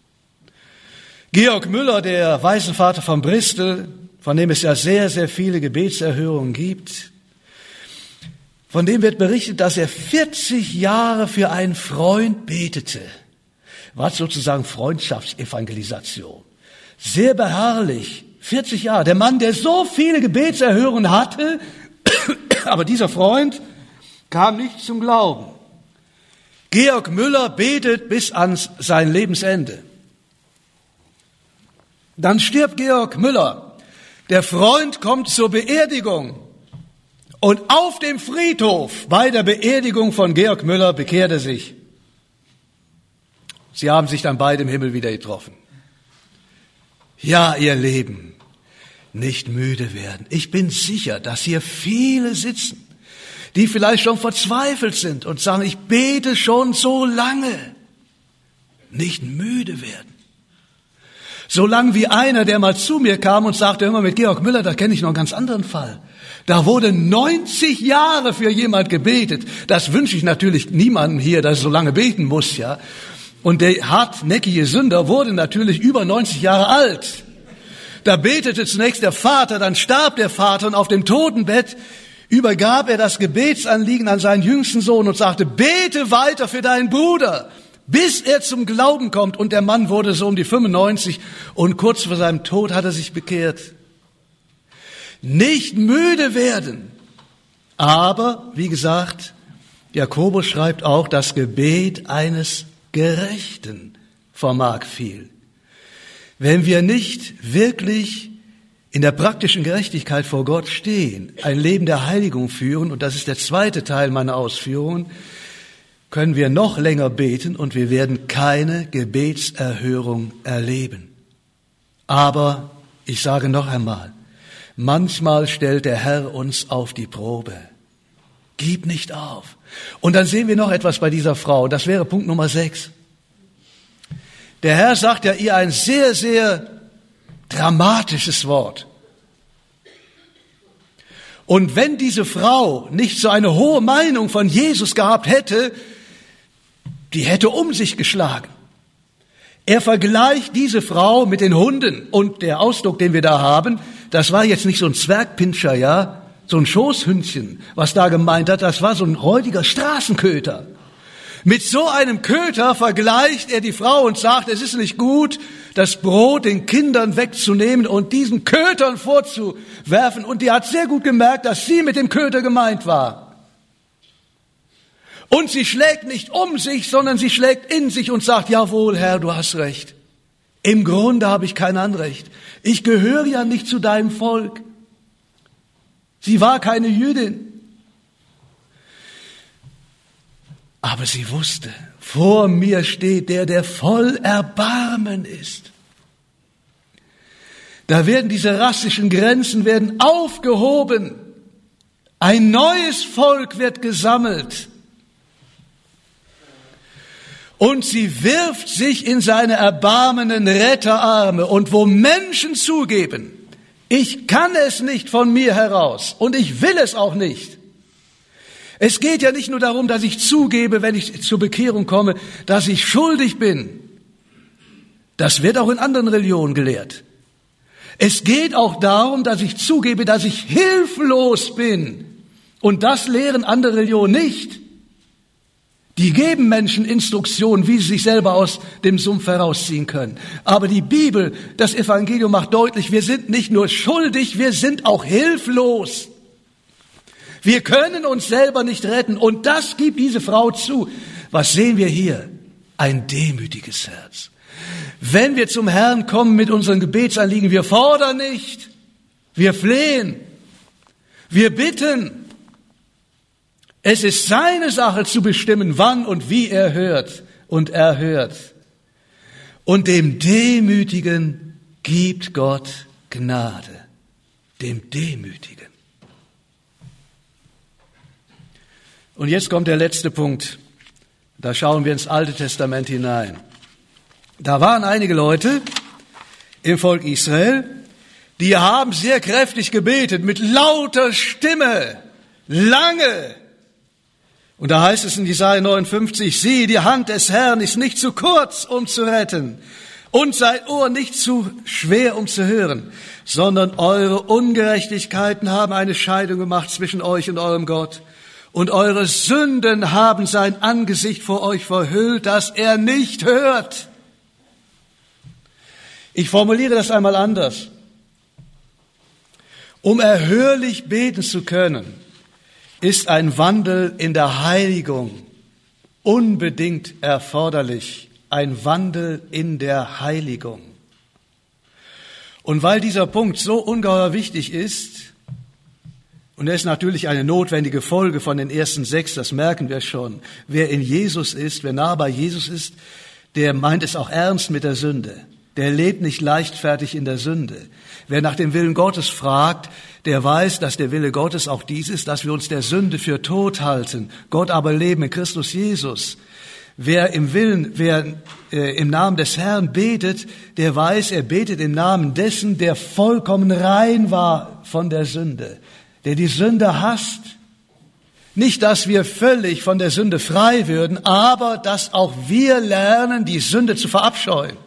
Georg Müller, der Waisenvater von Bristol, von dem es ja sehr, sehr viele Gebetserhörungen gibt, von dem wird berichtet, dass er vierzig Jahre für einen Freund betete. War sozusagen Freundschaftsevangelisation. Sehr beharrlich, vierzig Jahre. Der Mann, der so viele Gebetserhörungen hatte, aber dieser Freund kam nicht zum Glauben. Georg Müller betet bis an sein Lebensende. Dann stirbt Georg Müller. Der Freund kommt zur Beerdigung. Und auf dem Friedhof bei der Beerdigung von Georg Müller bekehrt er sich. Sie haben sich dann beide im Himmel wieder getroffen. Ja, ihr Leben, nicht müde werden. Ich bin sicher, dass hier viele sitzen, die vielleicht schon verzweifelt sind und sagen, ich bete schon so lange. Nicht müde werden. So lang wie einer, der mal zu mir kam und sagte, hör mal, mit Georg Müller, da kenne ich noch einen ganz anderen Fall. Da wurde neunzig Jahre für jemand gebetet. Das wünsche ich natürlich niemandem hier, dass er so lange beten muss, ja. Und der hartnäckige Sünder wurde natürlich über neunzig Jahre alt. Da betete zunächst der Vater, dann starb der Vater und auf dem Totenbett übergab er das Gebetsanliegen an seinen jüngsten Sohn und sagte, bete weiter für deinen Bruder, bis er zum Glauben kommt. Und der Mann wurde so um die fünfundneunzig und kurz vor seinem Tod hat er sich bekehrt. Nicht müde werden. Aber, wie gesagt, Jakobus schreibt auch, das Gebet eines Gerechten vermag viel. Wenn wir nicht wirklich in der praktischen Gerechtigkeit vor Gott stehen, ein Leben der Heiligung führen, und das ist der zweite Teil meiner Ausführungen, können wir noch länger beten und wir werden keine Gebetserhörung erleben. Aber ich sage noch einmal, manchmal stellt der Herr uns auf die Probe. Gib nicht auf. Und dann sehen wir noch etwas bei dieser Frau. Das wäre Punkt Nummer sechs. Der Herr sagt ja ihr ein sehr, sehr dramatisches Wort. Und wenn diese Frau nicht so eine hohe Meinung von Jesus gehabt hätte, die hätte um sich geschlagen. Er vergleicht diese Frau mit den Hunden. Und der Ausdruck, den wir da haben, das war jetzt nicht so ein Zwergpinscher, ja, so ein Schoßhündchen, was da gemeint hat, das war so ein räudiger Straßenköter. Mit so einem Köter vergleicht er die Frau und sagt, es ist nicht gut, das Brot den Kindern wegzunehmen und diesen Kötern vorzuwerfen. Und die hat sehr gut gemerkt, dass sie mit dem Köter gemeint war. Und sie schlägt nicht um sich, sondern sie schlägt in sich und sagt, jawohl, Herr, du hast recht. Im Grunde habe ich kein Anrecht. Ich gehöre ja nicht zu deinem Volk. Sie war keine Jüdin. Aber sie wusste, vor mir steht der, der voll Erbarmen ist. Da werden diese rassischen Grenzen werden aufgehoben. Ein neues Volk wird gesammelt. Und sie wirft sich in seine erbarmenden Retterarme. Und wo Menschen zugeben, ich kann es nicht von mir heraus und ich will es auch nicht. Es geht ja nicht nur darum, dass ich zugebe, wenn ich zur Bekehrung komme, dass ich schuldig bin. Das wird auch in anderen Religionen gelehrt. Es geht auch darum, dass ich zugebe, dass ich hilflos bin. Und das lehren andere Religionen nicht. Die geben Menschen Instruktionen, wie sie sich selber aus dem Sumpf herausziehen können. Aber die Bibel, das Evangelium macht deutlich, wir sind nicht nur schuldig, wir sind auch hilflos. Wir können uns selber nicht retten. Und das gibt diese Frau zu. Was sehen wir hier? Ein demütiges Herz. Wenn wir zum Herrn kommen mit unseren Gebetsanliegen, wir fordern nicht, wir flehen, wir bitten. Es ist seine Sache zu bestimmen, wann und wie er hört und erhört. Und dem Demütigen gibt Gott Gnade. Dem Demütigen. Und jetzt kommt der letzte Punkt. Da schauen wir ins Alte Testament hinein. Da waren einige Leute im Volk Israel, die haben sehr kräftig gebetet, mit lauter Stimme, lange. Und da heißt es in Jesaja neunundfünfzig, siehe, die Hand des Herrn ist nicht zu kurz, um zu retten, und sein Ohr nicht zu schwer, um zu hören, sondern eure Ungerechtigkeiten haben eine Scheidung gemacht zwischen euch und eurem Gott. Und eure Sünden haben sein Angesicht vor euch verhüllt, dass er nicht hört. Ich formuliere das einmal anders. Um erhörlich beten zu können, ist ein Wandel in der Heiligung unbedingt erforderlich. Ein Wandel in der Heiligung. Und weil dieser Punkt so ungeheuer wichtig ist, und er ist natürlich eine notwendige Folge von den ersten sechs, das merken wir schon. Wer in Jesus ist, wer nah bei Jesus ist, der meint es auch ernst mit der Sünde. Der lebt nicht leichtfertig in der Sünde. Wer nach dem Willen Gottes fragt, der weiß, dass der Wille Gottes auch dies ist, dass wir uns der Sünde für tot halten, Gott aber leben in Christus Jesus. Wer im Willen, wer äh, im Namen des Herrn betet, der weiß, er betet im Namen dessen, der vollkommen rein war von der Sünde, der die Sünde hasst. Nicht, dass wir völlig von der Sünde frei würden, aber dass auch wir lernen, die Sünde zu verabscheuen.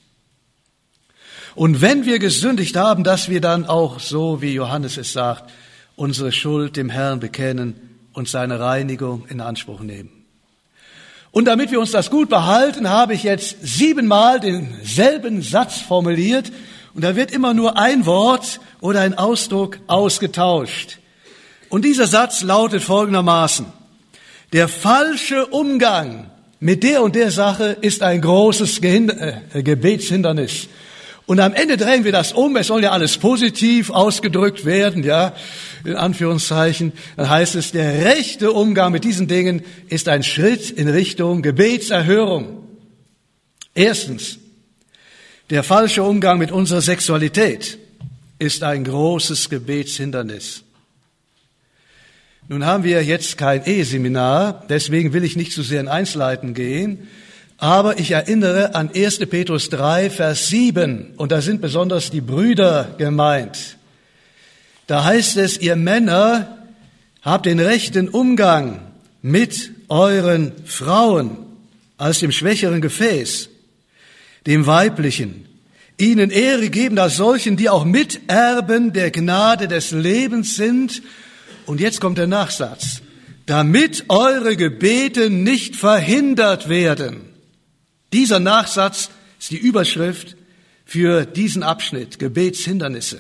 Und wenn wir gesündigt haben, dass wir dann auch, so wie Johannes es sagt, unsere Schuld dem Herrn bekennen und seine Reinigung in Anspruch nehmen. Und damit wir uns das gut behalten, habe ich jetzt siebenmal denselben Satz formuliert. Und da wird immer nur ein Wort oder ein Ausdruck ausgetauscht. Und dieser Satz lautet folgendermaßen: Der falsche Umgang mit der und der Sache ist ein großes Gehind- äh, Gebetshindernis. Und am Ende drehen wir das um. Es soll ja alles positiv ausgedrückt werden, ja, in Anführungszeichen. Dann heißt es, der rechte Umgang mit diesen Dingen ist ein Schritt in Richtung Gebetserhörung. Erstens, der falsche Umgang mit unserer Sexualität ist ein großes Gebetshindernis. Nun haben wir jetzt kein Eheseminar, deswegen will ich nicht zu sehr in Einzelheiten gehen. Aber ich erinnere an erster Petrus drei, Vers sieben, und da sind besonders die Brüder gemeint. Da heißt es, ihr Männer habt den rechten Umgang mit euren Frauen als dem schwächeren Gefäß, dem weiblichen. Ihnen Ehre geben als solchen, die auch Miterben der Gnade des Lebens sind. Und jetzt kommt der Nachsatz. Damit eure Gebete nicht verhindert werden. Dieser Nachsatz ist die Überschrift für diesen Abschnitt, Gebetshindernisse.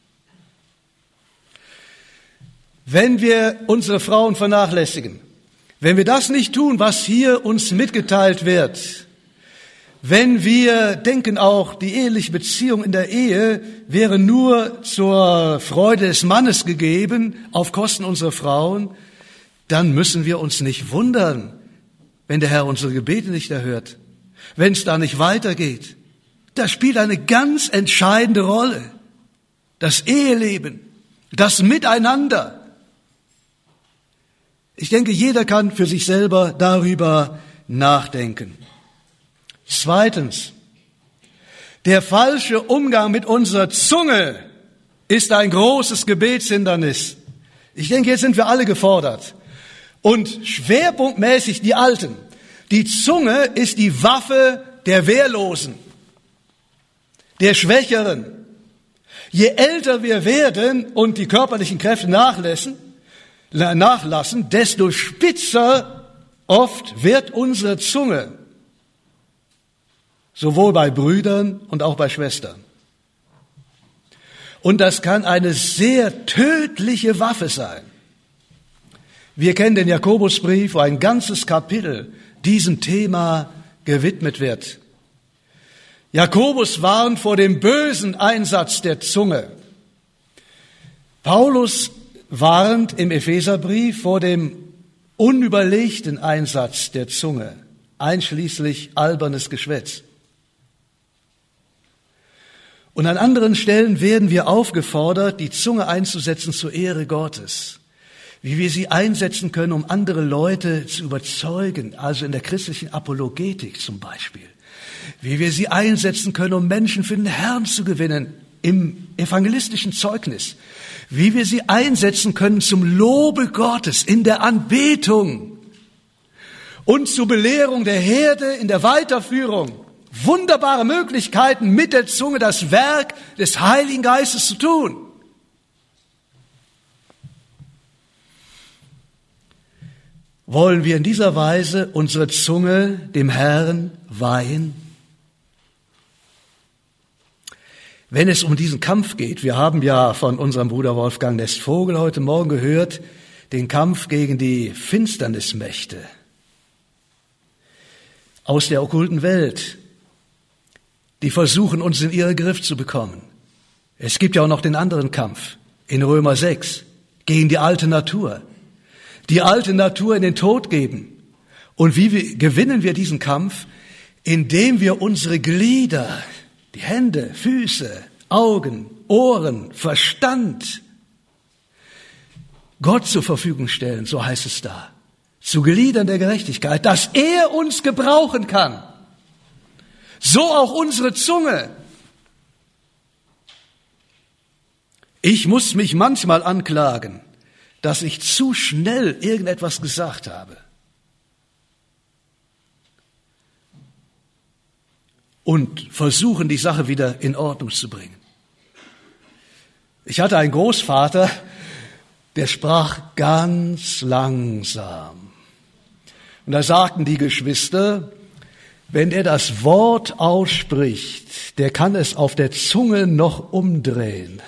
Wenn wir unsere Frauen vernachlässigen, wenn wir das nicht tun, was hier uns mitgeteilt wird, wenn wir denken auch, die eheliche Beziehung in der Ehe wäre nur zur Freude des Mannes gegeben, auf Kosten unserer Frauen, dann müssen wir uns nicht wundern, wenn der Herr unsere Gebete nicht erhört. Wenn es da nicht weitergeht. Das spielt eine ganz entscheidende Rolle. Das Eheleben, das Miteinander. Ich denke, jeder kann für sich selber darüber nachdenken. Zweitens, der falsche Umgang mit unserer Zunge ist ein großes Gebetshindernis. Ich denke, jetzt sind wir alle gefordert. Und schwerpunktmäßig die Alten. Die Zunge ist die Waffe der Wehrlosen, der Schwächeren. Je älter wir werden und die körperlichen Kräfte nachlassen, nachlassen, desto spitzer oft wird unsere Zunge, sowohl bei Brüdern und auch bei Schwestern. Und das kann eine sehr tödliche Waffe sein. Wir kennen den Jakobusbrief, wo ein ganzes Kapitel diesem Thema gewidmet wird. Jakobus warnt vor dem bösen Einsatz der Zunge. Paulus warnt im Epheserbrief vor dem unüberlegten Einsatz der Zunge, einschließlich albernes Geschwätz. Und an anderen Stellen werden wir aufgefordert, die Zunge einzusetzen zur Ehre Gottes. wie wir sie einsetzen können, um andere Leute zu überzeugen, also in der christlichen Apologetik zum Beispiel, wie wir sie einsetzen können, um Menschen für den Herrn zu gewinnen, im evangelistischen Zeugnis, wie wir sie einsetzen können zum Lobe Gottes in der Anbetung und zur Belehrung der Herde in der Weiterführung. Wunderbare Möglichkeiten, mit der Zunge das Werk des Heiligen Geistes zu tun. Wollen wir in dieser Weise unsere Zunge dem Herrn weihen? Wenn es um diesen Kampf geht, wir haben ja von unserem Bruder Wolfgang Nestvogel heute Morgen gehört, den Kampf gegen die Finsternismächte aus der okkulten Welt, die versuchen, uns in ihren Griff zu bekommen. Es gibt ja auch noch den anderen Kampf in Römer sechs gegen die alte Natur. Die alte Natur in den Tod geben. Und wie wir, gewinnen wir diesen Kampf? Indem wir unsere Glieder, die Hände, Füße, Augen, Ohren, Verstand Gott zur Verfügung stellen, so heißt es da. Zu Gliedern der Gerechtigkeit, dass er uns gebrauchen kann. So auch unsere Zunge. Ich muss mich manchmal anklagen, dass ich zu schnell irgendetwas gesagt habe. Und versuchen, die Sache wieder in Ordnung zu bringen. Ich hatte einen Großvater, der sprach ganz langsam. Und da sagten die Geschwister, wenn er das Wort ausspricht, der kann es auf der Zunge noch umdrehen.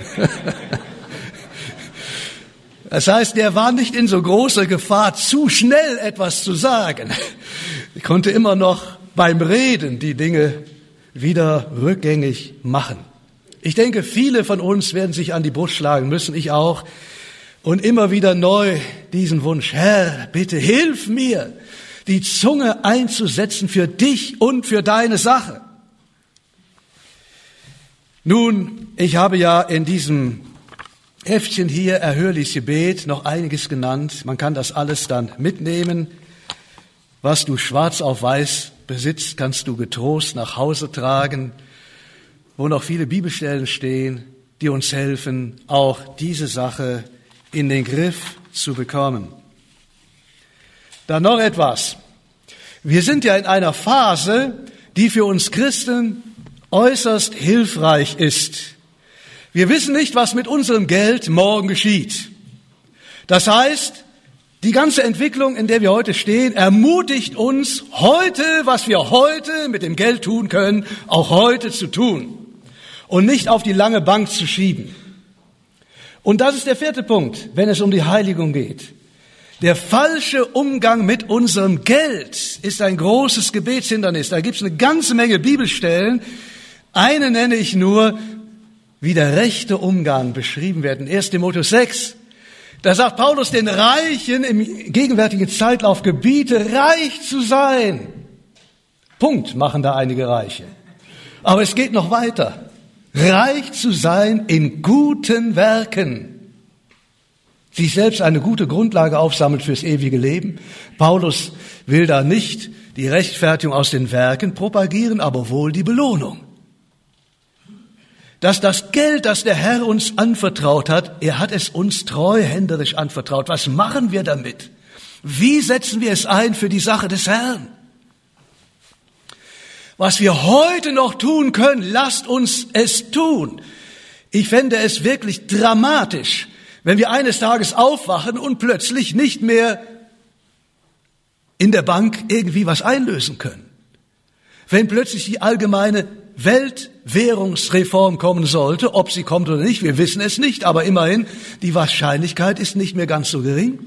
Das heißt, der war nicht in so großer Gefahr, zu schnell etwas zu sagen. Ich konnte immer noch beim Reden die Dinge wieder rückgängig machen. Ich denke, viele von uns werden sich an die Brust schlagen müssen, ich auch, und immer wieder neu diesen Wunsch, Herr, bitte hilf mir, die Zunge einzusetzen für dich und für deine Sache. Nun, ich habe ja in diesem Heftchen hier, Erhörliches Gebet, noch einiges genannt. Man kann das alles dann mitnehmen. Was du schwarz auf weiß besitzt, kannst du getrost nach Hause tragen, wo noch viele Bibelstellen stehen, die uns helfen, auch diese Sache in den Griff zu bekommen. Dann noch etwas. Wir sind ja in einer Phase, die für uns Christen äußerst hilfreich ist. Wir wissen nicht, was mit unserem Geld morgen geschieht. Das heißt, die ganze Entwicklung, in der wir heute stehen, ermutigt uns, heute, was wir heute mit dem Geld tun können, auch heute zu tun und nicht auf die lange Bank zu schieben. Und das ist der vierte Punkt, wenn es um die Heiligung geht. Der falsche Umgang mit unserem Geld ist ein großes Gebetshindernis. Da gibt es eine ganze Menge Bibelstellen. Eine nenne ich nur, wie der rechte Umgang beschrieben wird. In erster Timotheus sechs, da sagt Paulus den Reichen im gegenwärtigen Zeitlauf Gebiete, reich zu sein. Punkt, machen da einige Reiche. Aber es geht noch weiter. Reich zu sein in guten Werken. Sich selbst eine gute Grundlage aufsammelt fürs ewige Leben. Paulus will da nicht die Rechtfertigung aus den Werken propagieren, aber wohl die Belohnung. Dass das Geld, das der Herr uns anvertraut hat, er hat es uns treuhänderisch anvertraut. Was machen wir damit? Wie setzen wir es ein für die Sache des Herrn? Was wir heute noch tun können, lasst uns es tun. Ich fände es wirklich dramatisch, wenn wir eines Tages aufwachen und plötzlich nicht mehr in der Bank irgendwie was einlösen können. Wenn plötzlich die allgemeine Weltwährungsreform kommen sollte, ob sie kommt oder nicht, wir wissen es nicht, aber immerhin, die Wahrscheinlichkeit ist nicht mehr ganz so gering.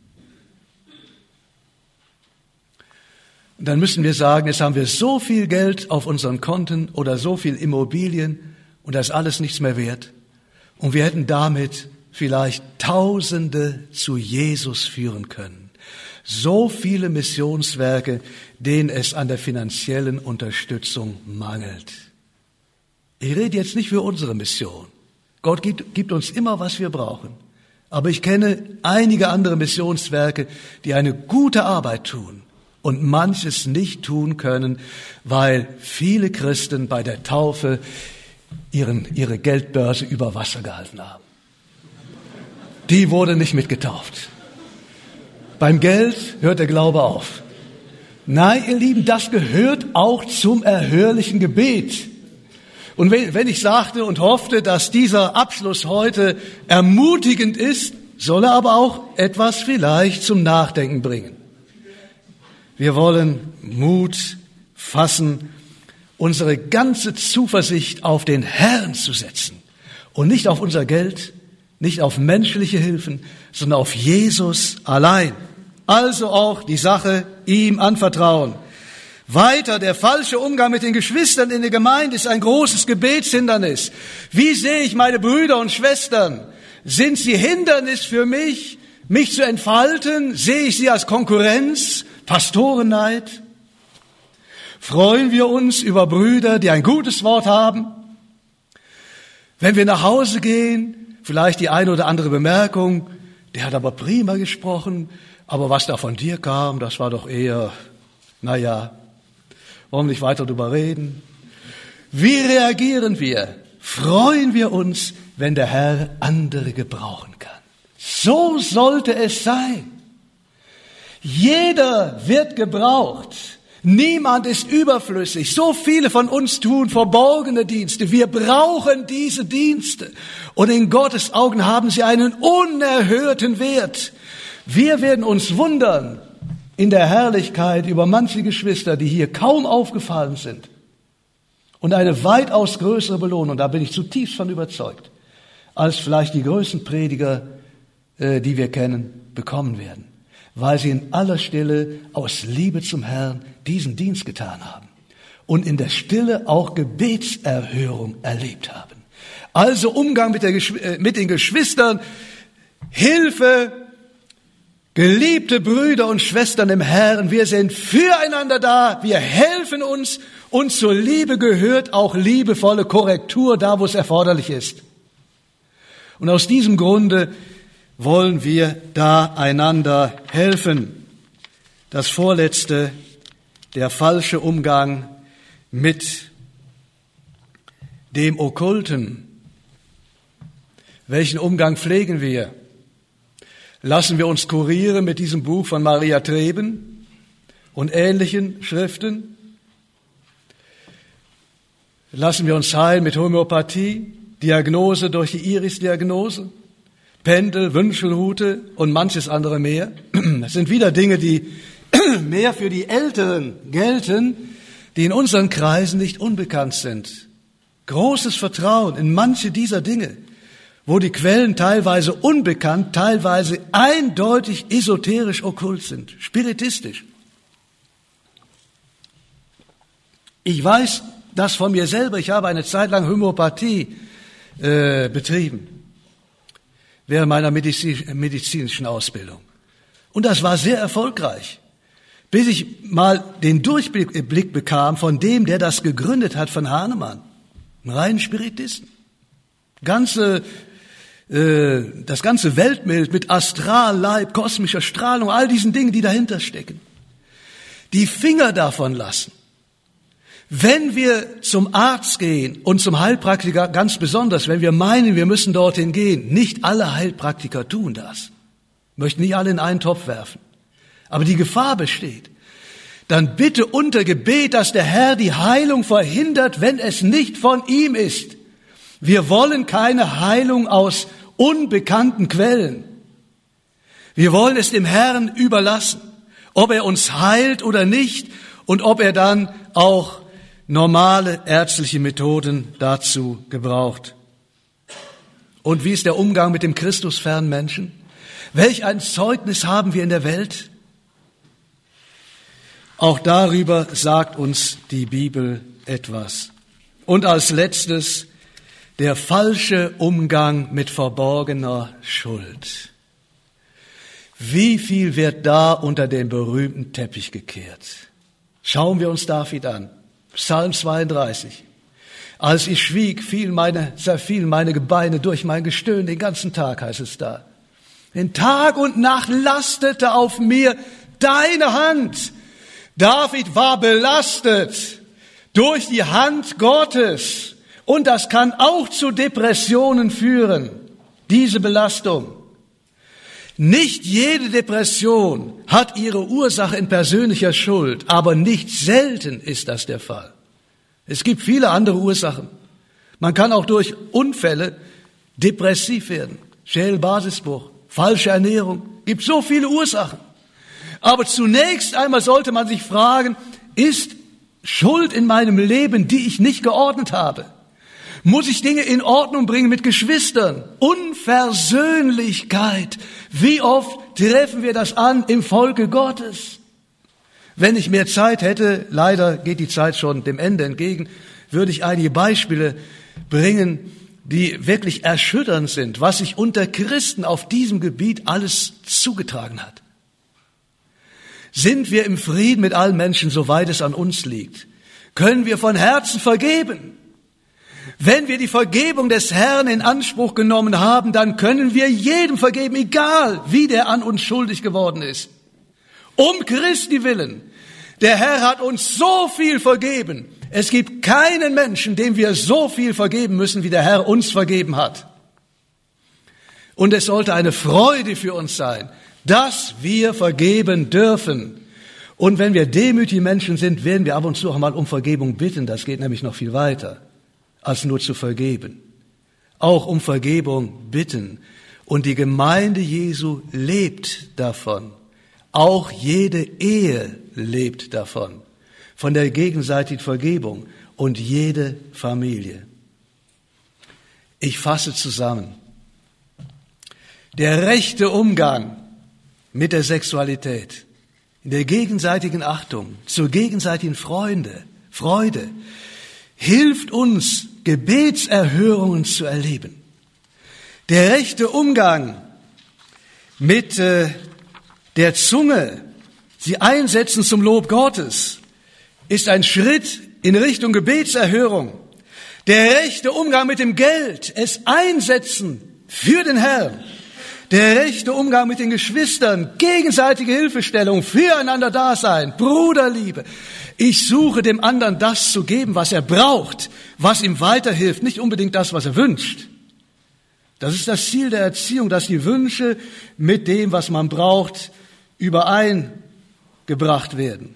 Und dann müssen wir sagen, jetzt haben wir so viel Geld auf unseren Konten oder so viel Immobilien und das ist alles nichts mehr wert. Und wir hätten damit vielleicht Tausende zu Jesus führen können. So viele Missionswerke, denen es an der finanziellen Unterstützung mangelt. Ich rede jetzt nicht für unsere Mission. Gott gibt, gibt uns immer, was wir brauchen. Aber ich kenne einige andere Missionswerke, die eine gute Arbeit tun und manches nicht tun können, weil viele Christen bei der Taufe ihren, ihre Geldbörse über Wasser gehalten haben. Die wurde nicht mitgetauft. Beim Geld hört der Glaube auf. Nein, ihr Lieben, das gehört auch zum erhörlichen Gebet. Und wenn ich sagte und hoffte, dass dieser Abschluss heute ermutigend ist, soll er aber auch etwas vielleicht zum Nachdenken bringen. Wir wollen Mut fassen, unsere ganze Zuversicht auf den Herrn zu setzen und nicht auf unser Geld, nicht auf menschliche Hilfen, sondern auf Jesus allein. Also auch die Sache ihm anvertrauen. Weiter, der falsche Umgang mit den Geschwistern in der Gemeinde ist ein großes Gebetshindernis. Wie sehe ich meine Brüder und Schwestern? Sind sie Hindernis für mich, mich zu entfalten? Sehe ich sie als Konkurrenz, Pastorenneid? Freuen wir uns über Brüder, die ein gutes Wort haben? Wenn wir nach Hause gehen, vielleicht die eine oder andere Bemerkung, der hat aber prima gesprochen, aber was da von dir kam, das war doch eher, naja, wollen wir nicht weiter darüber reden? Wie reagieren wir? Freuen wir uns, wenn der Herr andere gebrauchen kann? So sollte es sein. Jeder wird gebraucht. Niemand ist überflüssig. So viele von uns tun verborgene Dienste. Wir brauchen diese Dienste. Und in Gottes Augen haben sie einen unerhörten Wert. Wir werden uns wundern in der Herrlichkeit über manche Geschwister, die hier kaum aufgefallen sind und eine weitaus größere Belohnung, da bin ich zutiefst von überzeugt, als vielleicht die größten Prediger, äh, die wir kennen, bekommen werden, weil sie in aller Stille aus Liebe zum Herrn diesen Dienst getan haben und in der Stille auch Gebetserhörung erlebt haben. Also Umgang mit, der, äh, mit den Geschwistern, Hilfe, geliebte Brüder und Schwestern im Herrn, wir sind füreinander da, wir helfen uns und zur Liebe gehört auch liebevolle Korrektur da, wo es erforderlich ist. Und aus diesem Grunde wollen wir da einander helfen. Das Vorletzte, der falsche Umgang mit dem Okkulten. Welchen Umgang pflegen wir? Lassen wir uns kurieren mit diesem Buch von Maria Treben und ähnlichen Schriften? Lassen wir uns heilen mit Homöopathie, Diagnose durch die Iris-Diagnose, Pendel, Wünschelrute und manches andere mehr? Das sind wieder Dinge, die mehr für die Älteren gelten, die in unseren Kreisen nicht unbekannt sind. Großes Vertrauen in manche dieser Dinge, wo die Quellen teilweise unbekannt, teilweise eindeutig esoterisch okkult sind, spiritistisch. Ich weiß das von mir selber, ich habe eine Zeit lang Homöopathie äh, betrieben, während meiner Medizin, medizinischen Ausbildung. Und das war sehr erfolgreich, bis ich mal den Durchblick bekam von dem, der das gegründet hat, von Hahnemann, einen reinen Spiritisten. Ganze Das ganze Weltbild mit Astralleib, kosmischer Strahlung, all diesen Dingen, die dahinter stecken. Die Finger davon lassen. Wenn wir zum Arzt gehen und zum Heilpraktiker ganz besonders, wenn wir meinen, wir müssen dorthin gehen, nicht alle Heilpraktiker tun das. Möchten nicht alle in einen Topf werfen. Aber die Gefahr besteht. Dann bitte unter Gebet, dass der Herr die Heilung verhindert, wenn es nicht von ihm ist. Wir wollen keine Heilung aus unbekannten Quellen. Wir wollen es dem Herrn überlassen, ob er uns heilt oder nicht und ob er dann auch normale ärztliche Methoden dazu gebraucht. Und wie ist der Umgang mit dem christusfernen Menschen? Welch ein Zeugnis haben wir in der Welt? Auch darüber sagt uns die Bibel etwas. Und als letztes der falsche Umgang mit verborgener Schuld. Wie viel wird da unter den berühmten Teppich gekehrt? Schauen wir uns David an. Psalm zweiunddreißig. Als ich schwieg, fielen meine, zerfielen meine Gebeine durch mein Gestöhn den ganzen Tag, heißt es da. Denn Tag und Nacht lastete auf mir deine Hand. David war belastet durch die Hand Gottes. Und das kann auch zu Depressionen führen, diese Belastung. Nicht jede Depression hat ihre Ursache in persönlicher Schuld, aber nicht selten ist das der Fall. Es gibt viele andere Ursachen. Man kann auch durch Unfälle depressiv werden. Schädelbasisbruch, falsche Ernährung, gibt so viele Ursachen. Aber zunächst einmal sollte man sich fragen, ist Schuld in meinem Leben, die ich nicht geordnet habe? Muss ich Dinge in Ordnung bringen mit Geschwistern? Unversöhnlichkeit. Wie oft treffen wir das an im Volke Gottes? Wenn ich mehr Zeit hätte, leider geht die Zeit schon dem Ende entgegen, würde ich einige Beispiele bringen, die wirklich erschütternd sind, was sich unter Christen auf diesem Gebiet alles zugetragen hat. Sind wir im Frieden mit allen Menschen, soweit es an uns liegt? Können wir von Herzen vergeben? Wenn wir die Vergebung des Herrn in Anspruch genommen haben, dann können wir jedem vergeben, egal wie der an uns schuldig geworden ist. Um Christi willen. Der Herr hat uns so viel vergeben. Es gibt keinen Menschen, dem wir so viel vergeben müssen, wie der Herr uns vergeben hat. Und es sollte eine Freude für uns sein, dass wir vergeben dürfen. Und wenn wir demütige Menschen sind, werden wir ab und zu auch mal um Vergebung bitten. Das geht nämlich noch viel weiter, als nur zu vergeben. Auch um Vergebung bitten. Und die Gemeinde Jesu lebt davon. Auch jede Ehe lebt davon. Von der gegenseitigen Vergebung. Und jede Familie. Ich fasse zusammen. Der rechte Umgang mit der Sexualität, in der gegenseitigen Achtung, zur gegenseitigen Freude, Freude, hilft uns, Gebetserhörungen zu erleben. Der rechte Umgang mit äh, der Zunge, sie einsetzen zum Lob Gottes, ist ein Schritt in Richtung Gebetserhörung. Der rechte Umgang mit dem Geld, es einsetzen für den Herrn. Der rechte Umgang mit den Geschwistern, gegenseitige Hilfestellung, füreinander Dasein, Bruderliebe. Ich suche dem anderen das zu geben, was er braucht, was ihm weiterhilft, nicht unbedingt das, was er wünscht. Das ist das Ziel der Erziehung, dass die Wünsche mit dem, was man braucht, übereingebracht werden.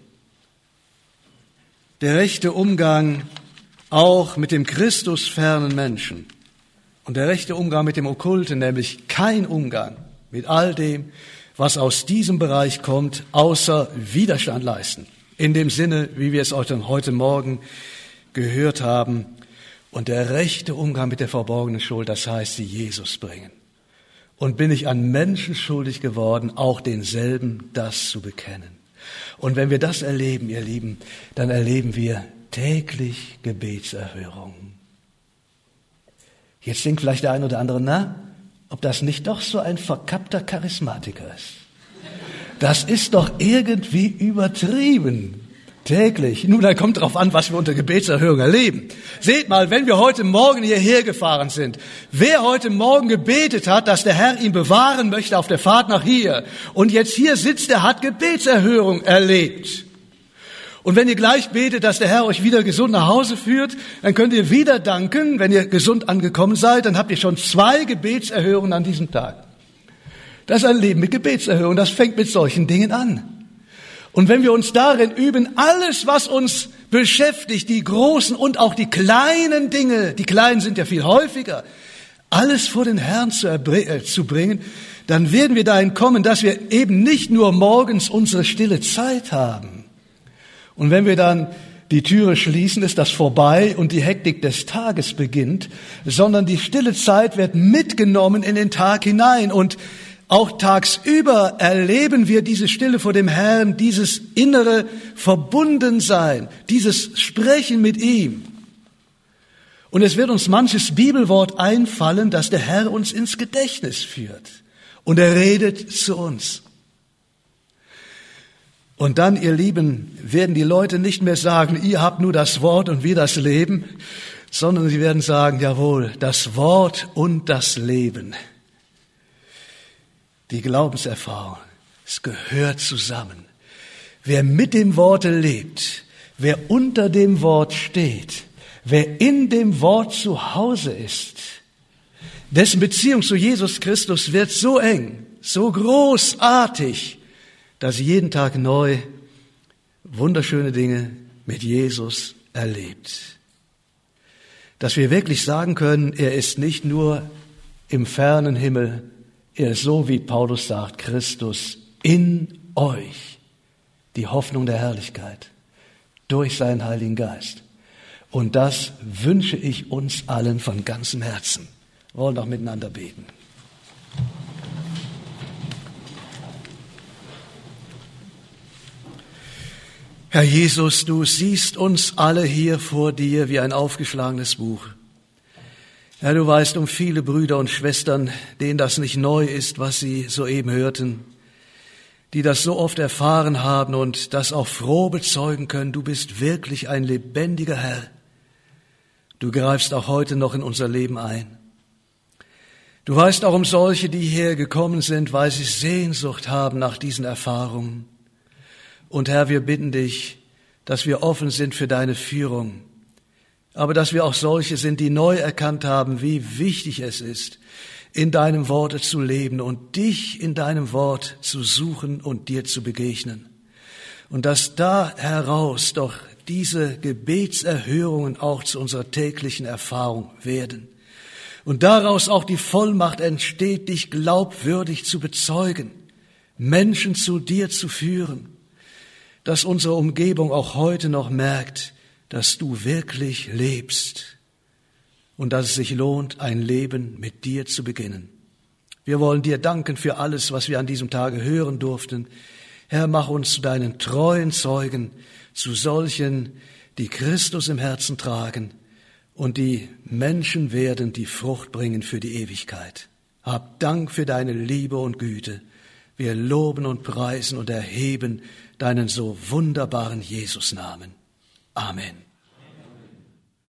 Der rechte Umgang auch mit dem christusfernen Menschen. Und der rechte Umgang mit dem Okkulten, nämlich kein Umgang mit all dem, was aus diesem Bereich kommt, außer Widerstand leisten. In dem Sinne, wie wir es heute Morgen gehört haben. Und der rechte Umgang mit der verborgenen Schuld, das heißt, sie Jesus bringen. Und bin ich an Menschen schuldig geworden, auch denselben das zu bekennen. Und wenn wir das erleben, ihr Lieben, dann erleben wir täglich Gebetserhörungen. Jetzt denkt vielleicht der eine oder andere, na, ob das nicht doch so ein verkappter Charismatiker ist. Das ist doch irgendwie übertrieben. Täglich. Nun, da kommt drauf an, was wir unter Gebetserhörung erleben. Seht mal, wenn wir heute Morgen hierher gefahren sind, wer heute Morgen gebetet hat, dass der Herr ihn bewahren möchte auf der Fahrt nach hier und jetzt hier sitzt, der hat Gebetserhörung erlebt. Und wenn ihr gleich betet, dass der Herr euch wieder gesund nach Hause führt, dann könnt ihr wieder danken. Wenn ihr gesund angekommen seid, dann habt ihr schon zwei Gebetserhörungen an diesem Tag. Das ist ein Leben mit Gebetserhörung. Das fängt mit solchen Dingen an. Und wenn wir uns darin üben, alles, was uns beschäftigt, die großen und auch die kleinen Dinge, die kleinen sind ja viel häufiger, alles vor den Herrn zu, erbr- zu bringen, dann werden wir dahin kommen, dass wir eben nicht nur morgens unsere stille Zeit haben. Und wenn wir dann die Türe schließen, ist das vorbei und die Hektik des Tages beginnt, sondern die stille Zeit wird mitgenommen in den Tag hinein. Und auch tagsüber erleben wir diese Stille vor dem Herrn, dieses innere Verbundensein, dieses Sprechen mit ihm. Und es wird uns manches Bibelwort einfallen, das der Herr uns ins Gedächtnis führt. Und er redet zu uns. Und dann, ihr Lieben, werden die Leute nicht mehr sagen, ihr habt nur das Wort und wir das Leben, sondern sie werden sagen, jawohl, das Wort und das Leben. Die Glaubenserfahrung, es gehört zusammen. Wer mit dem Worte lebt, wer unter dem Wort steht, wer in dem Wort zu Hause ist, dessen Beziehung zu Jesus Christus wird so eng, so großartig, dass jeden Tag neu wunderschöne Dinge mit Jesus erlebt. Dass wir wirklich sagen können, er ist nicht nur im fernen Himmel, er ist so, wie Paulus sagt, Christus in euch, die Hoffnung der Herrlichkeit, durch seinen Heiligen Geist. Und das wünsche ich uns allen von ganzem Herzen. Wir wollen auch miteinander beten. Herr Jesus, du siehst uns alle hier vor dir wie ein aufgeschlagenes Buch. Herr, du weißt um viele Brüder und Schwestern, denen das nicht neu ist, was sie soeben hörten, die das so oft erfahren haben und das auch froh bezeugen können. Du bist wirklich ein lebendiger Herr. Du greifst auch heute noch in unser Leben ein. Du weißt auch um solche, die hierher gekommen sind, weil sie Sehnsucht haben nach diesen Erfahrungen. Und Herr, wir bitten dich, dass wir offen sind für deine Führung, aber dass wir auch solche sind, die neu erkannt haben, wie wichtig es ist, in deinem Worte zu leben und dich in deinem Wort zu suchen und dir zu begegnen. Und dass da heraus doch diese Gebetserhörungen auch zu unserer täglichen Erfahrung werden. Und daraus auch die Vollmacht entsteht, dich glaubwürdig zu bezeugen, Menschen zu dir zu führen, dass unsere Umgebung auch heute noch merkt, dass du wirklich lebst und dass es sich lohnt, ein Leben mit dir zu beginnen. Wir wollen dir danken für alles, was wir an diesem Tage hören durften. Herr, mach uns zu deinen treuen Zeugen, zu solchen, die Christus im Herzen tragen und die Menschen werden, die Frucht bringen für die Ewigkeit. Hab Dank für deine Liebe und Güte. Wir loben und preisen und erheben deinen so wunderbaren Jesusnamen. Amen.